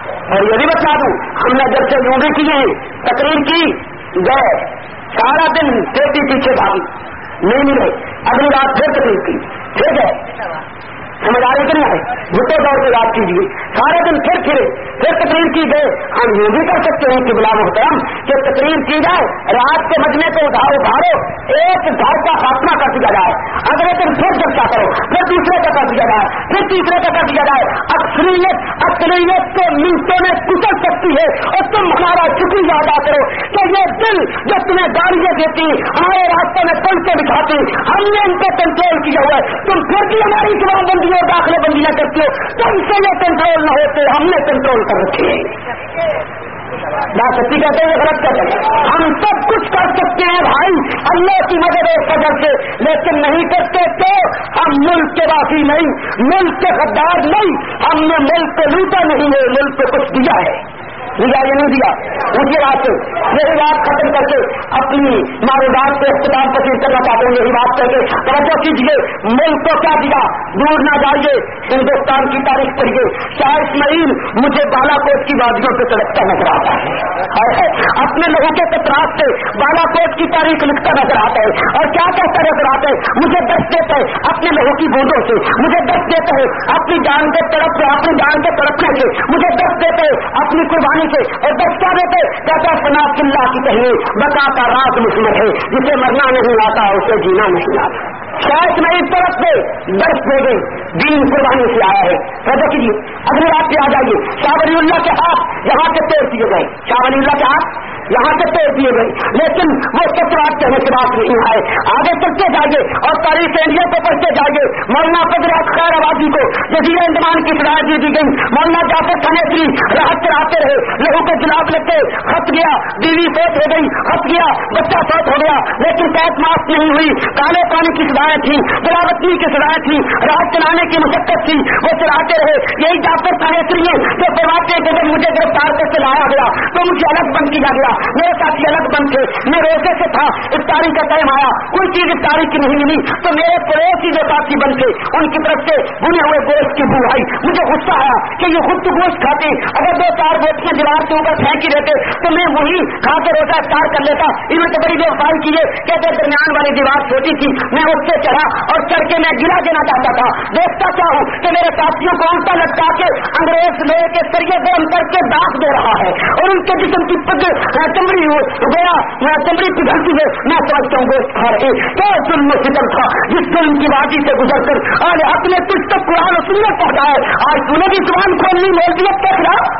اور یہ بھی بتا دوں ہم نے جب سے ڈھونڈے کیے تقریر کی گئے سارا دن پیٹی پیچھے بھاگی نہیں ملے اگلی رات پھر تقریر کی پھر گئے سمجھ آ رہی کہ نہیں ہے بھٹے دور پہ یاد کیجیے سارے دن پھر پھرے پھر تقریر کی گئے ہم یہ بھی کر سکتے ہیں کہ بلا محترم کہ تقریر کی جائے رات کے مجمے کو اٹھاؤ اٹھاؤ ایک گھر کا خاتمہ کر دیا جائے اگلے دن پھر چرچا کرو پھر دوسرے کا کر دیا جائے پھر تیسرے کا کر دیا جائے اکثریت اکثریت کو منٹوں میں کچل سکتی ہے اور تم ہمارا شکریہ ادا کرو کہ یہ دل جو تمہیں گالیاں دیتی ہمارے راستے میں پل کے بٹھاتی ہم نے ان کو کنٹرول کیا ہوا ہے تم پھر بھی ہماری زبان بندی اور داخلے بندیاں کرتی ہو تم سے یہ کنٹرول نہ ہوتے ہم نے کنٹرول کر رکھے ہیں بات سچی کہتے ہیں غلط کہتے ہیں ہم سب کچھ کر سکتے ہیں بھائی اللہ کی مدد اور فضل سے لیکن نہیں کرتے تو ہم ملک کے واسی نہیں ملک کے غدار نہیں ہم نے ملک کو لوٹا نہیں ہے ملک کو کچھ دیا ہے دیا یا نہیں دیا اسی بات سے یہی بات ختم کر کے اپنی معروضات کے اختتام پسند کرنا چاہتے ہیں یہی بات کر کے توجہ کیجیے ملک کو کیا دیا دور نہ جائیے ہندوستان کی تاریخ پڑھیے شاہ اسماعیل مجھے بالا کوٹ کی وادیوں پہ سڑکتا نظر آتا ہے اپنے لوگوں کے کترات سے بالا کوٹ کی تاریخ لکھتا نظر آتا ہے اور کیا کہتا نظر آتا ہے مجھے دست دیتا ہے اپنے لوگوں کی بوندوں سے مجھے دست دیتا ہے اپنی جان کے طرف سے اپنی جان کے تڑپنے سے مجھے دست دیتا ہے اپنی قربانی سے اور دس کیا دیتے کہتا فناف اللہ کی کہیے بقا کا راز مسلم ہے جسے مرنا نہیں آتا اسے جینا نہیں آتا شاید میں اس طرف سے درس دے گئی دین قربانی سے آیا ہے توجہ کیجیے اگلی رات پہ آ جائیے شاہ ولی اللہ کے ہاتھ یہاں سے توڑ دیے گئے شاہ ولی اللہ کے ہاتھ یہاں سے توڑ دیے گئے لیکن وہ سچوات کہنے سے بات نہیں آئے آگے چلتے جائیے اور تاریخ انڈیا کو پڑھتے جائیے مولانا فضل خیر آبادی کو جزیرہ انڈمان کی سرائے دی دی گئی مولانا جعفر خانیتری راحت چلاتے رہے لوگوں کو جلاب لگتے خط گیا بیوی فوت ہو گئی خط گیا بچہ فوت ہو گیا لیکن قید معاف نہیں ہوئی کالے پانی کی سزائیں تھی جلاوطنی کی سزائیں تھی راحت چلانے کی مشقت تھی وہ چلاتے رہے یہی جعفر خانیتری ہے جو فرماتے ہیں کہ جب مجھے گرفتار کر کے لایا گیا تو مجھے الگ بند کیا گیا میرے ساتھی الگ بند تھے میں روزے سے تھا افطاری کا ٹائم آیا کوئی چیز افطاری کی نہیں ملی تو میرے پڑوسی جو ساتھی بند تھے ان کی طرف سے بنے ہوئے گوشت کی بو آئی مجھے غصہ آیا کہ یہ خود تو گوشت کھاتے اگر دو چار گوشتیں دیوار کے اوپر پھینکی رہتے تو میں وہی کھا کے روزہ افطار کر لیتا انہوں نے بڑی وفائی کی ہے کہتے درمیان والی دیوار چھوٹی تھی میں اس سے چڑھا اور چڑھ کے میں گرا دینا چاہتا تھا دیکھتا کیا ہوں کہ میرے ساتھیوں کو الٹا لٹکا کے انگریز لوہے کے سریے گرم کر کے داغ دے رہا ہے اور ان کے جسم کی پگ چمڑی گیا چمڑی پگھلتی ہے میں سمجھتا ہوں گوشت کھا رہے کیا ظلم و ستم تھا جس ظلم کی وادی سے گزر کر آج اپنے تجھ تک قرآن و سنت پہنچا ہے آج تم نے بھی زبان کھولنی مولویت کے خلاف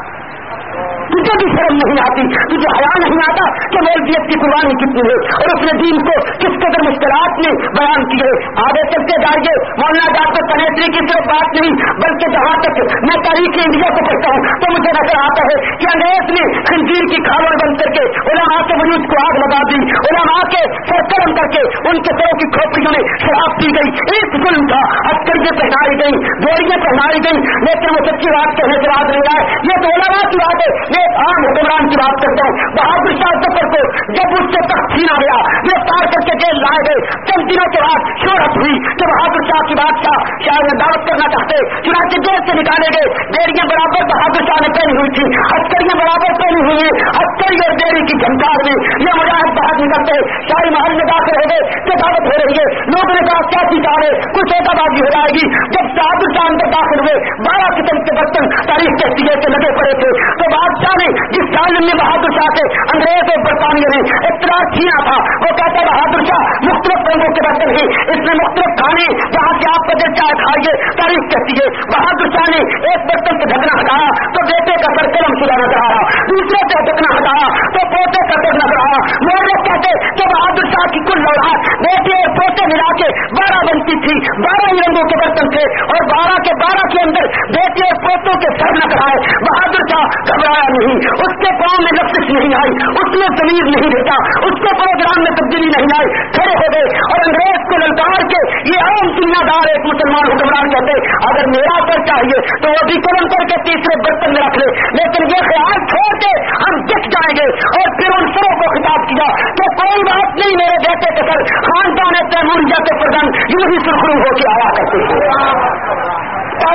تجھے بھی شرم نہیں آتی تجھے حیا نہیں آتا کہ مولویت کی قربانی کتنی ہے اور اپنے دین کو کس قدر مشکلات میں بیان کیے آگے چلتے جائیے مولانا ڈاکٹر کنیتری کی صرف بات نہیں بلکہ جہاں تک میں تاریخ انڈیا کو پڑھتا ہوں تو مجھے نظر آتا ہے کہ انگریز نے خنزیر کی کھاوڑ بند کر کے علماء کے وجود کو آگ لگا دی علماء کے سر قلم کر کے ان کے سروں کی کھوپڑیوں میں شراب پی گئی ایک ظلم تھا عسکریاں پہنائی گئی گولیاں پہنائی گئی لیکن وہ سچی بات کہنے سے بات نہیں رہا ہے یہ تو علماء کی بات ہے میں ایک عام حکمران کی بات کرتا ہوں بہادر شاہ ظفر کو جب اس سے تخت چھینا گیا گرفتار کر کے جیل لائے گئے چند دنوں کے بعد شہرت ہوئی کہ بہادر شاہ کی بادشاہ شاہ نے دعوت کرنا چاہتے چنانچہ جیل سے نکالے گئے ڈیریاں برابر بہادر شاہ نے پہنی ہوئی تھی عسکریاں برابر پہنی ہوئی ہیں عسکری اور ڈیری کی جھنکار میں یہ مجاہد باہر نکلتے شاہی محل میں داخل ہو گئے کہ دعوت ہو رہی ہے لوگوں نے کہا کیا چیز آ رہے کچھ ایسا بازی ہو جائے گی جب بہادر شاہ اندر داخل ہوئے بارہ قسم کے برتن تاریخ کہتی ہے کہ لگے پڑے تھے تو بادشاہ نے جس ظالم نے بہادر شاہ سے انگریز اور برطانیہ نے اختراع کیا تھا وہ کہتا ہے بہادر شاہ مختلف رنگوں کے برتن ہیں اس میں مختلف کھانے جہاں سے آپ کو دل چاہے کھائیے تاریخ کہتی ہے بہادر شاہ نے ایک برتن سے ڈھکنا ہٹایا تو بیٹے کا سر قلم سلا نظر آیا دوسرے سے ڈھکنا ہٹایا تو پوتے کا سر نظر آیا لوگ کہتے کہ بہادر شاہ کی کل لوڑات بیٹے اور پوتے ملا کے بارہ بنتی تھی بارہ ہی رنگوں کے برتن تھے اور بارہ کے بارہ کے اندر بیٹے اور پوتوں کے سر نظر آئے بہادر شاہ گھبرایا نہیں اس کے پاؤں میں لفظ نہیں آئی اس نے ضمیر نہیں دیتا اس کے پروگرام میں تبدیلی نہیں آئی کھڑے ہو گئے اور انگریز کو للکار کے یہ عام ذمہ دار ایک مسلمان حکمران کہتے اگر میرا سر چاہیے تو وہ بھی قلم کر کے تیسرے برتن میں رکھ لے لیکن یہ خیال چھوڑ کے ہم دکھ جائیں گے اور پھر ان سروں کو خطاب کیا کہ کوئی بات نہیں میرے بیٹے کے سر خاندان تیموریہ کے پردن یوں ہی سرخرو ہو کے آیا کرتے ہیں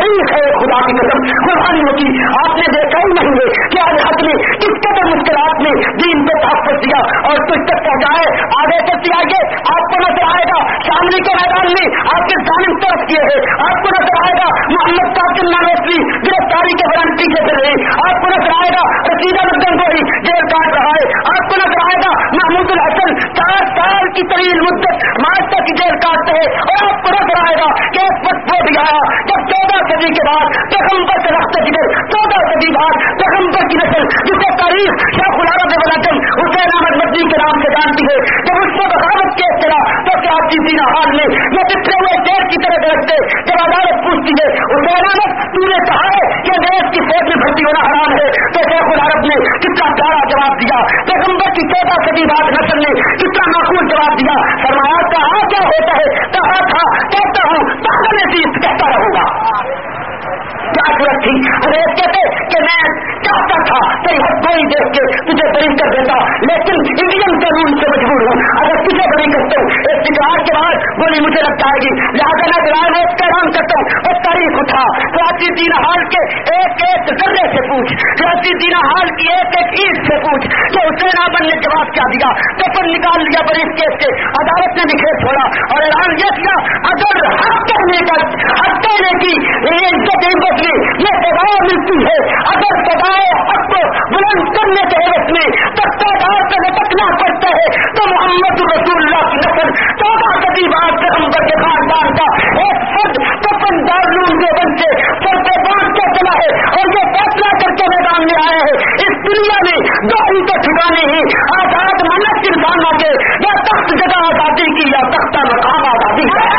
تاریخ ہے خدا کی قسم قربانیوں کی. آپ نے دیکھا ہی نہیں ہے کہ آج حق نے کس قدر مشکلات میں دین کو تحفظ دیا اور تجھ تک پہنچائے. آگے چلتے آئیے آپ کو نظر آئے گا شاملی کے میدان میں آپ کے ظالم طرف کیے ہیں. آپ کو نظر آئے گا محمد قاسم نانوتوی گرفتاری کے دوران پیچھے چل رہے. آپ کو نظر آئے گا رشید مدن کو ہی جیل کاٹ رہا ہے. آپ کو نظر آئے گا محمود الحسن چار سال کی طویل مدت مارچ تک جیل کاٹتے ہیں. اور آپ کو نظر آئے گا کہ ایک وقت وہ بھی آیا جب چودہ صدی کے بعد پیغمبر سے رخت جگر چودہ صدی بعد پیغمبر کی نسل جسے تاریخ شیخ العرب ولکن حسین احمد مدنی کے نام سے جانتی ہے, جب اس کو بغاوت کیس چلا تو کیا سینا حال میں یہ پچھلے ہوئے شیر کی طرح درختے جب عدالت پوچھتی ہے حسین احمد تو نے کہا ہے کہ دیش کی فوج میں بھرتی ہونا حرام ہے, تو شیخ العرب نے کتنا پیارا جواب دیا. پیغمبر کی چودہ صدی بعد نسل نے کتنا معقول جواب دیا. فرمایا کہا کیا ہوتا ہے, کہا تھا کہتا ہوں پاگل عزیز کہتا رہوں گا. کیا ضرورت تھی انگریز کہتے کہ میں چاہتا تھا تیری حد کوئی دیکھ کے تجھے بری کر دیتا, لیکن انڈین قانون سے مجبور ہوں. اگر تجھے بری کرتا ہوں اس تکرار کے بعد گولی مجھے لگ جائے گی, لہٰذا میں برائے میں اس کا اعلان کرتا ہوں اور تاریخ اٹھا کراچی دین حال کے ایک ایک ذرے سے پوچھ, کراچی دین حال کی ایک ایک اینٹ سے پوچھ کہ حسین احمد نے جواب کیا دیا. کفن نکال لیا بری اس کیس سے, عدالت نے بھی کھیل چھوڑا اور اعلان یہ کیا اگر حق کہنے کا حق کہنے کی عزت عزت میں یہ سزا ملتی ہے, اگر سزائے حق کو بلند کرنے کے عوض میں تختہ دار سے لٹکنا پڑتا ہے, تو محمد رسول اللہ کی نسل چودہ صدی بعد پیغمبر کے خاندان کا ایک فرد کفن دارالعلوم دیوبند سے سر پہ باندھ کے چلا ہے اور یہ فیصلہ کر کے میدان میں آیا ہے اس دنیا میں دو کے ٹھکانے ہی آزاد منت انسانوں کے یا تخت جگہ آزادی کی یا تختہ مقام آزادی کا.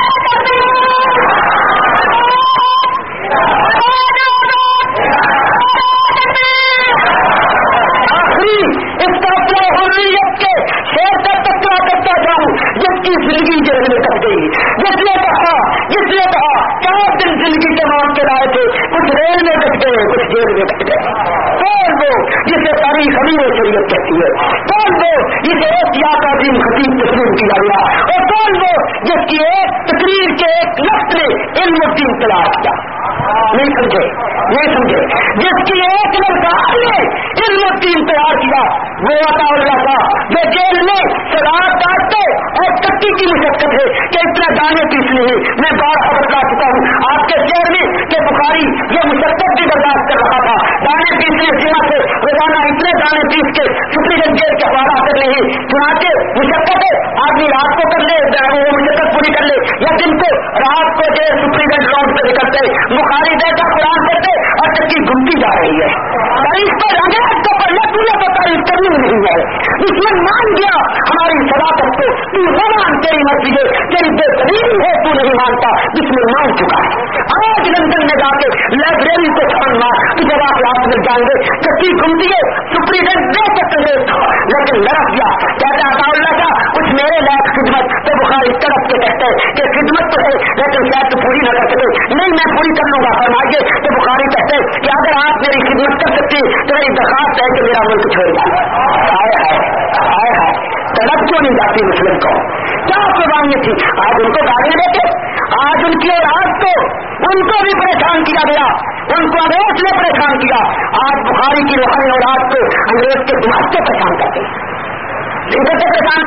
اس فیصلے حریت کے شیر کا تذکرہ کرتا جاؤں جس کی زندگی جیل میں کٹ گئی, جس نے کہا جس نے کہا چار دن زندگی کے مان کے لائے تھے, کچھ ریل میں کٹ گئے کچھ جیل میں کٹ گئے. کون وہ جسے تاریخ امیر شریعت کہتی ہے, کون وہ جسے ایک یاد عظیم خطیب تسلیم کیا گیا, اور کون وہ جس کی ایک تقریر کے ایک لفظ نے علم الدین تلاش کیا. نہیں سمجھے نہیں سمجھے جس کی ایک لفظ نے علم الدین تیار کیا وہ عطا اللہ کا جو جیل میں سزا کاٹتے اور کٹی کی مشقت ہے کہ اتنا دانے پیسنے ہیں. میں بار بتا چکا ہوں آپ کے شہر میں کہ بخاری یہ مشقت بھی برداشت کر رہا تھا, دانے پیسنے سیما سے روزانہ اتنے دانے پیس کے سپری گنج جیل کے حوالہ کر رہے ہیں. چنانچہ مشقت ہے آدمی رات کو کر لے وہ مشقت پوری کر لے یا دن کو رات کو جیل سپری گنج روڈ پہ نکلتے بخاری بیٹا قرآن کرتے اور چکی گھومتی جا رہی ہے. تاریخ پر انگریز کو پڑھنا تمہیں تو تاریخ کرنی نہیں ہے. دشمن مان گیا ہماری صداقت کو, تو نہ مان تیری مرضی ہے, تیری بے قدری ہے تو نہیں مانتا, دشمن مان چکا ہے. آج لندن میں جا کے لائبریری کو چھان مار تجھے آپ رات میں جائیں گے چکی گھومتی ہے سپری گنج دے سکتے ہیں لیکن لڑک گیا کہتے عطا اللہ کا کچھ میرے لائق خدمت تو بخاری طرف کے کہتے ہیں کہ خدمت تو ہے لیکن شاید تو پوری نہ کر سکے. نہیں میں پوری کر لوں گا فرمائیے تو بخاری کہتے ہیں کہ اگر آپ میری خدمت کر سکتے تو میری درخواست ہے کہ میرا ملک چھوڑ جائے. آئے ہے آئے ہے طلب کیوں نہیں جاتی مسلم کو, کیا قربانی تھی. آج ان کو گالیاں دیتے, آج ان کی اولاد کو ان کو بھی پریشان کیا گیا, ان کو انگریز نے پریشان کیا. آج بخاری کی روحانی اولاد کو انگریز کے دماغ سے پریشان کرتے ہیں. ادھر سے پریشان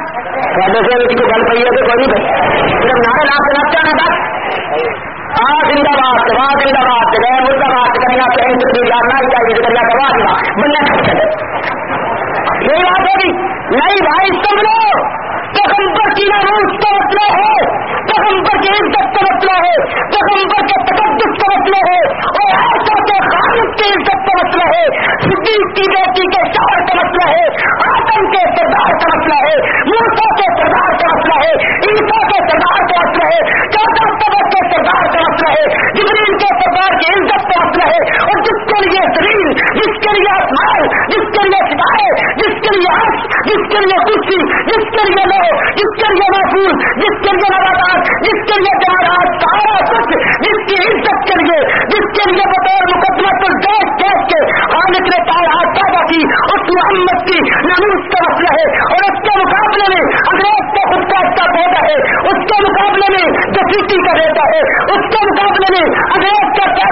کو گل پہ ہے تو کوئی نہیں صرف نعرے لا کے ناچا نہ تھا آ زندہ باد واہ زندہ باد گئے مردہ باد کرنا چاہیے تو یاد نہ چاہیے کرنا تو واہ بننا چاہیے. یہی بات ہوگی نہیں بھائی سب لو پیغمبر کی ناموس کا مسئلہ ہے, پیغمبر کی عزت کا مسئلہ ہے, پیغمبر کے تقدس کا مسئلہ ہے, اور ایسا کے خالق کی عزت کا مسئلہ ہے, صدیق کی بیٹی کے شوہر کا مسئلہ ہے, آدم کے سردار کا مسئلہ ہے, موسیٰ کے سردار کا مسئلہ ہے, عیسیٰ کے سردار کا مسئلہ ہے, چودہ طبق کے سردار کا مسئلہ ہے, جبریل کے سردار کی عزت کا مسئلہ ہے. اور جس کے لیے زمین, جس کے لیے آسمان, جس کے لیے ستارے, جس کے لیے عرش, جس کے لیے کرسی, جس کے لیے لو, جس کے لیے محفوظ, جس کے لیے نباتات, جس کے لیے جماعت, سارا کچھ جس کی عزت کے لیے, جس کے لیے بطور مقدمہ پر دیکھ دیکھ کے خالق نے کائنات پیدا کی, اس محمد کی ناموس کا مسئلہ ہے. اور اس کے مقابلے میں انگریز کا خود کا اچھا بیٹا ہے, اس کے مقابلے میں جو کسی کا بیٹا ہے, اس کے مقابلے میں انگریز کا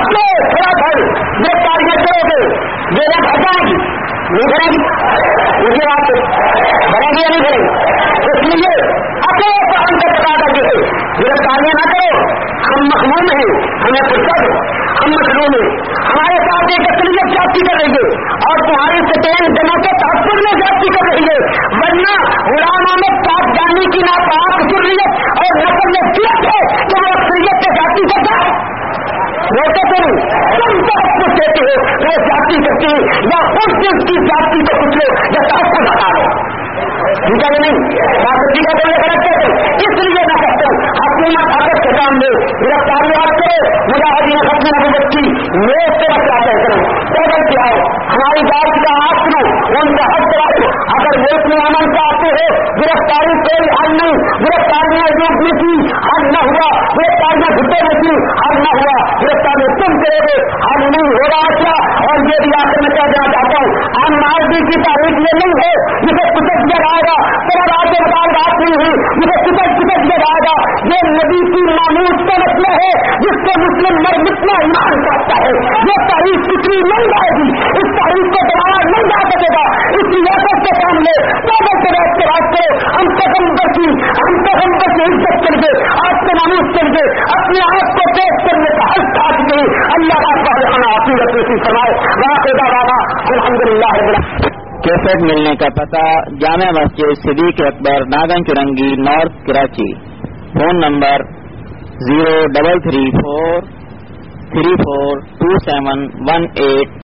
آپ کے تھوڑا بھر گرفتاریاں کرو گے یہ نہ گھر جائے گی نہیں کرے گی مجھے بات بڑھے گی یا نہیں کرے گی اس لیے اپنے ہم کا پتا کر کے گرفتاریاں نہ کرو ہم مخلوم ہیں ہمیں فرصت ہو ہم مخلوم ہیں ہمارے ساتھ ایک اقلیت جاتی کر رہی ہے اور تمہاری سٹین دنوں کے تحفظ میں جاتی کر رہی ہے ورنہ غلاموں میں پاک جانی کی ناپاک ضروریت اور نسل میں فیت ہے کہ وہ اکثریت سے جاتی کر جائے روتے تو تم تحفظ دیتے ہو وہ جاتی کرتی یا خود سے اس کی جاتی کو کچھ لو یا تحفظ ہٹا لو ٹھیک ہے نہیں سیاست کا بولے غلط کہتے اس لیے نہ کہتے حکومت حقت کے سامنے گرفتاریات کرے مجاہدین ختم نبوت کی میز سے بچا کریں پیدل کے آؤ ہماری بات کا حق سنو ان کا حق کراؤ اگر ملک میں امن چاہتے ہو گرفتاری کوئی حل نہیں گرفتاریاں یوگ میں کی حل نہ ہوا گرفتاریاں گھٹے میں کی حل نہ ہوا گرفتاری تم کرو گے حل نہیں ہو رہا کیا اور یہ بھی آخر میں کہہ دینا چاہتا ہوں ہم نازی کی تاریخ یہ نہیں ہے جسے کچھ دیا جائے گا پھر آپ کے بتائے بات نہیں ہوئی جسے کچھ کچھ دیا جائے گا یہ نبی کی ناموز کا مسئلہ ہے جس کو مسلم مرد اتنا ایمان کرتا ہے یہ تاریخ کتنی نہیں جائے گی اس تاریخ کو دوبارہ نہیں جا سکے گا اس ریاست کے سامنے پیدل سے بیٹھ کے بات کرو ہم پیغمبر کی ہم پیغمبر کی عزت کر کے آپ کے ناموز کر کے اپنے آپ کو پیش کرنے کا حل کاٹ گئی اللہ کا عقیدت کی فرمائے واقعہ والا الحمد للہ کیسٹ ملنے کا پتہ جامع مسجد Siddique Akbar Nagan Chowrangi north Karachi phone number zero double three four three four two seven one at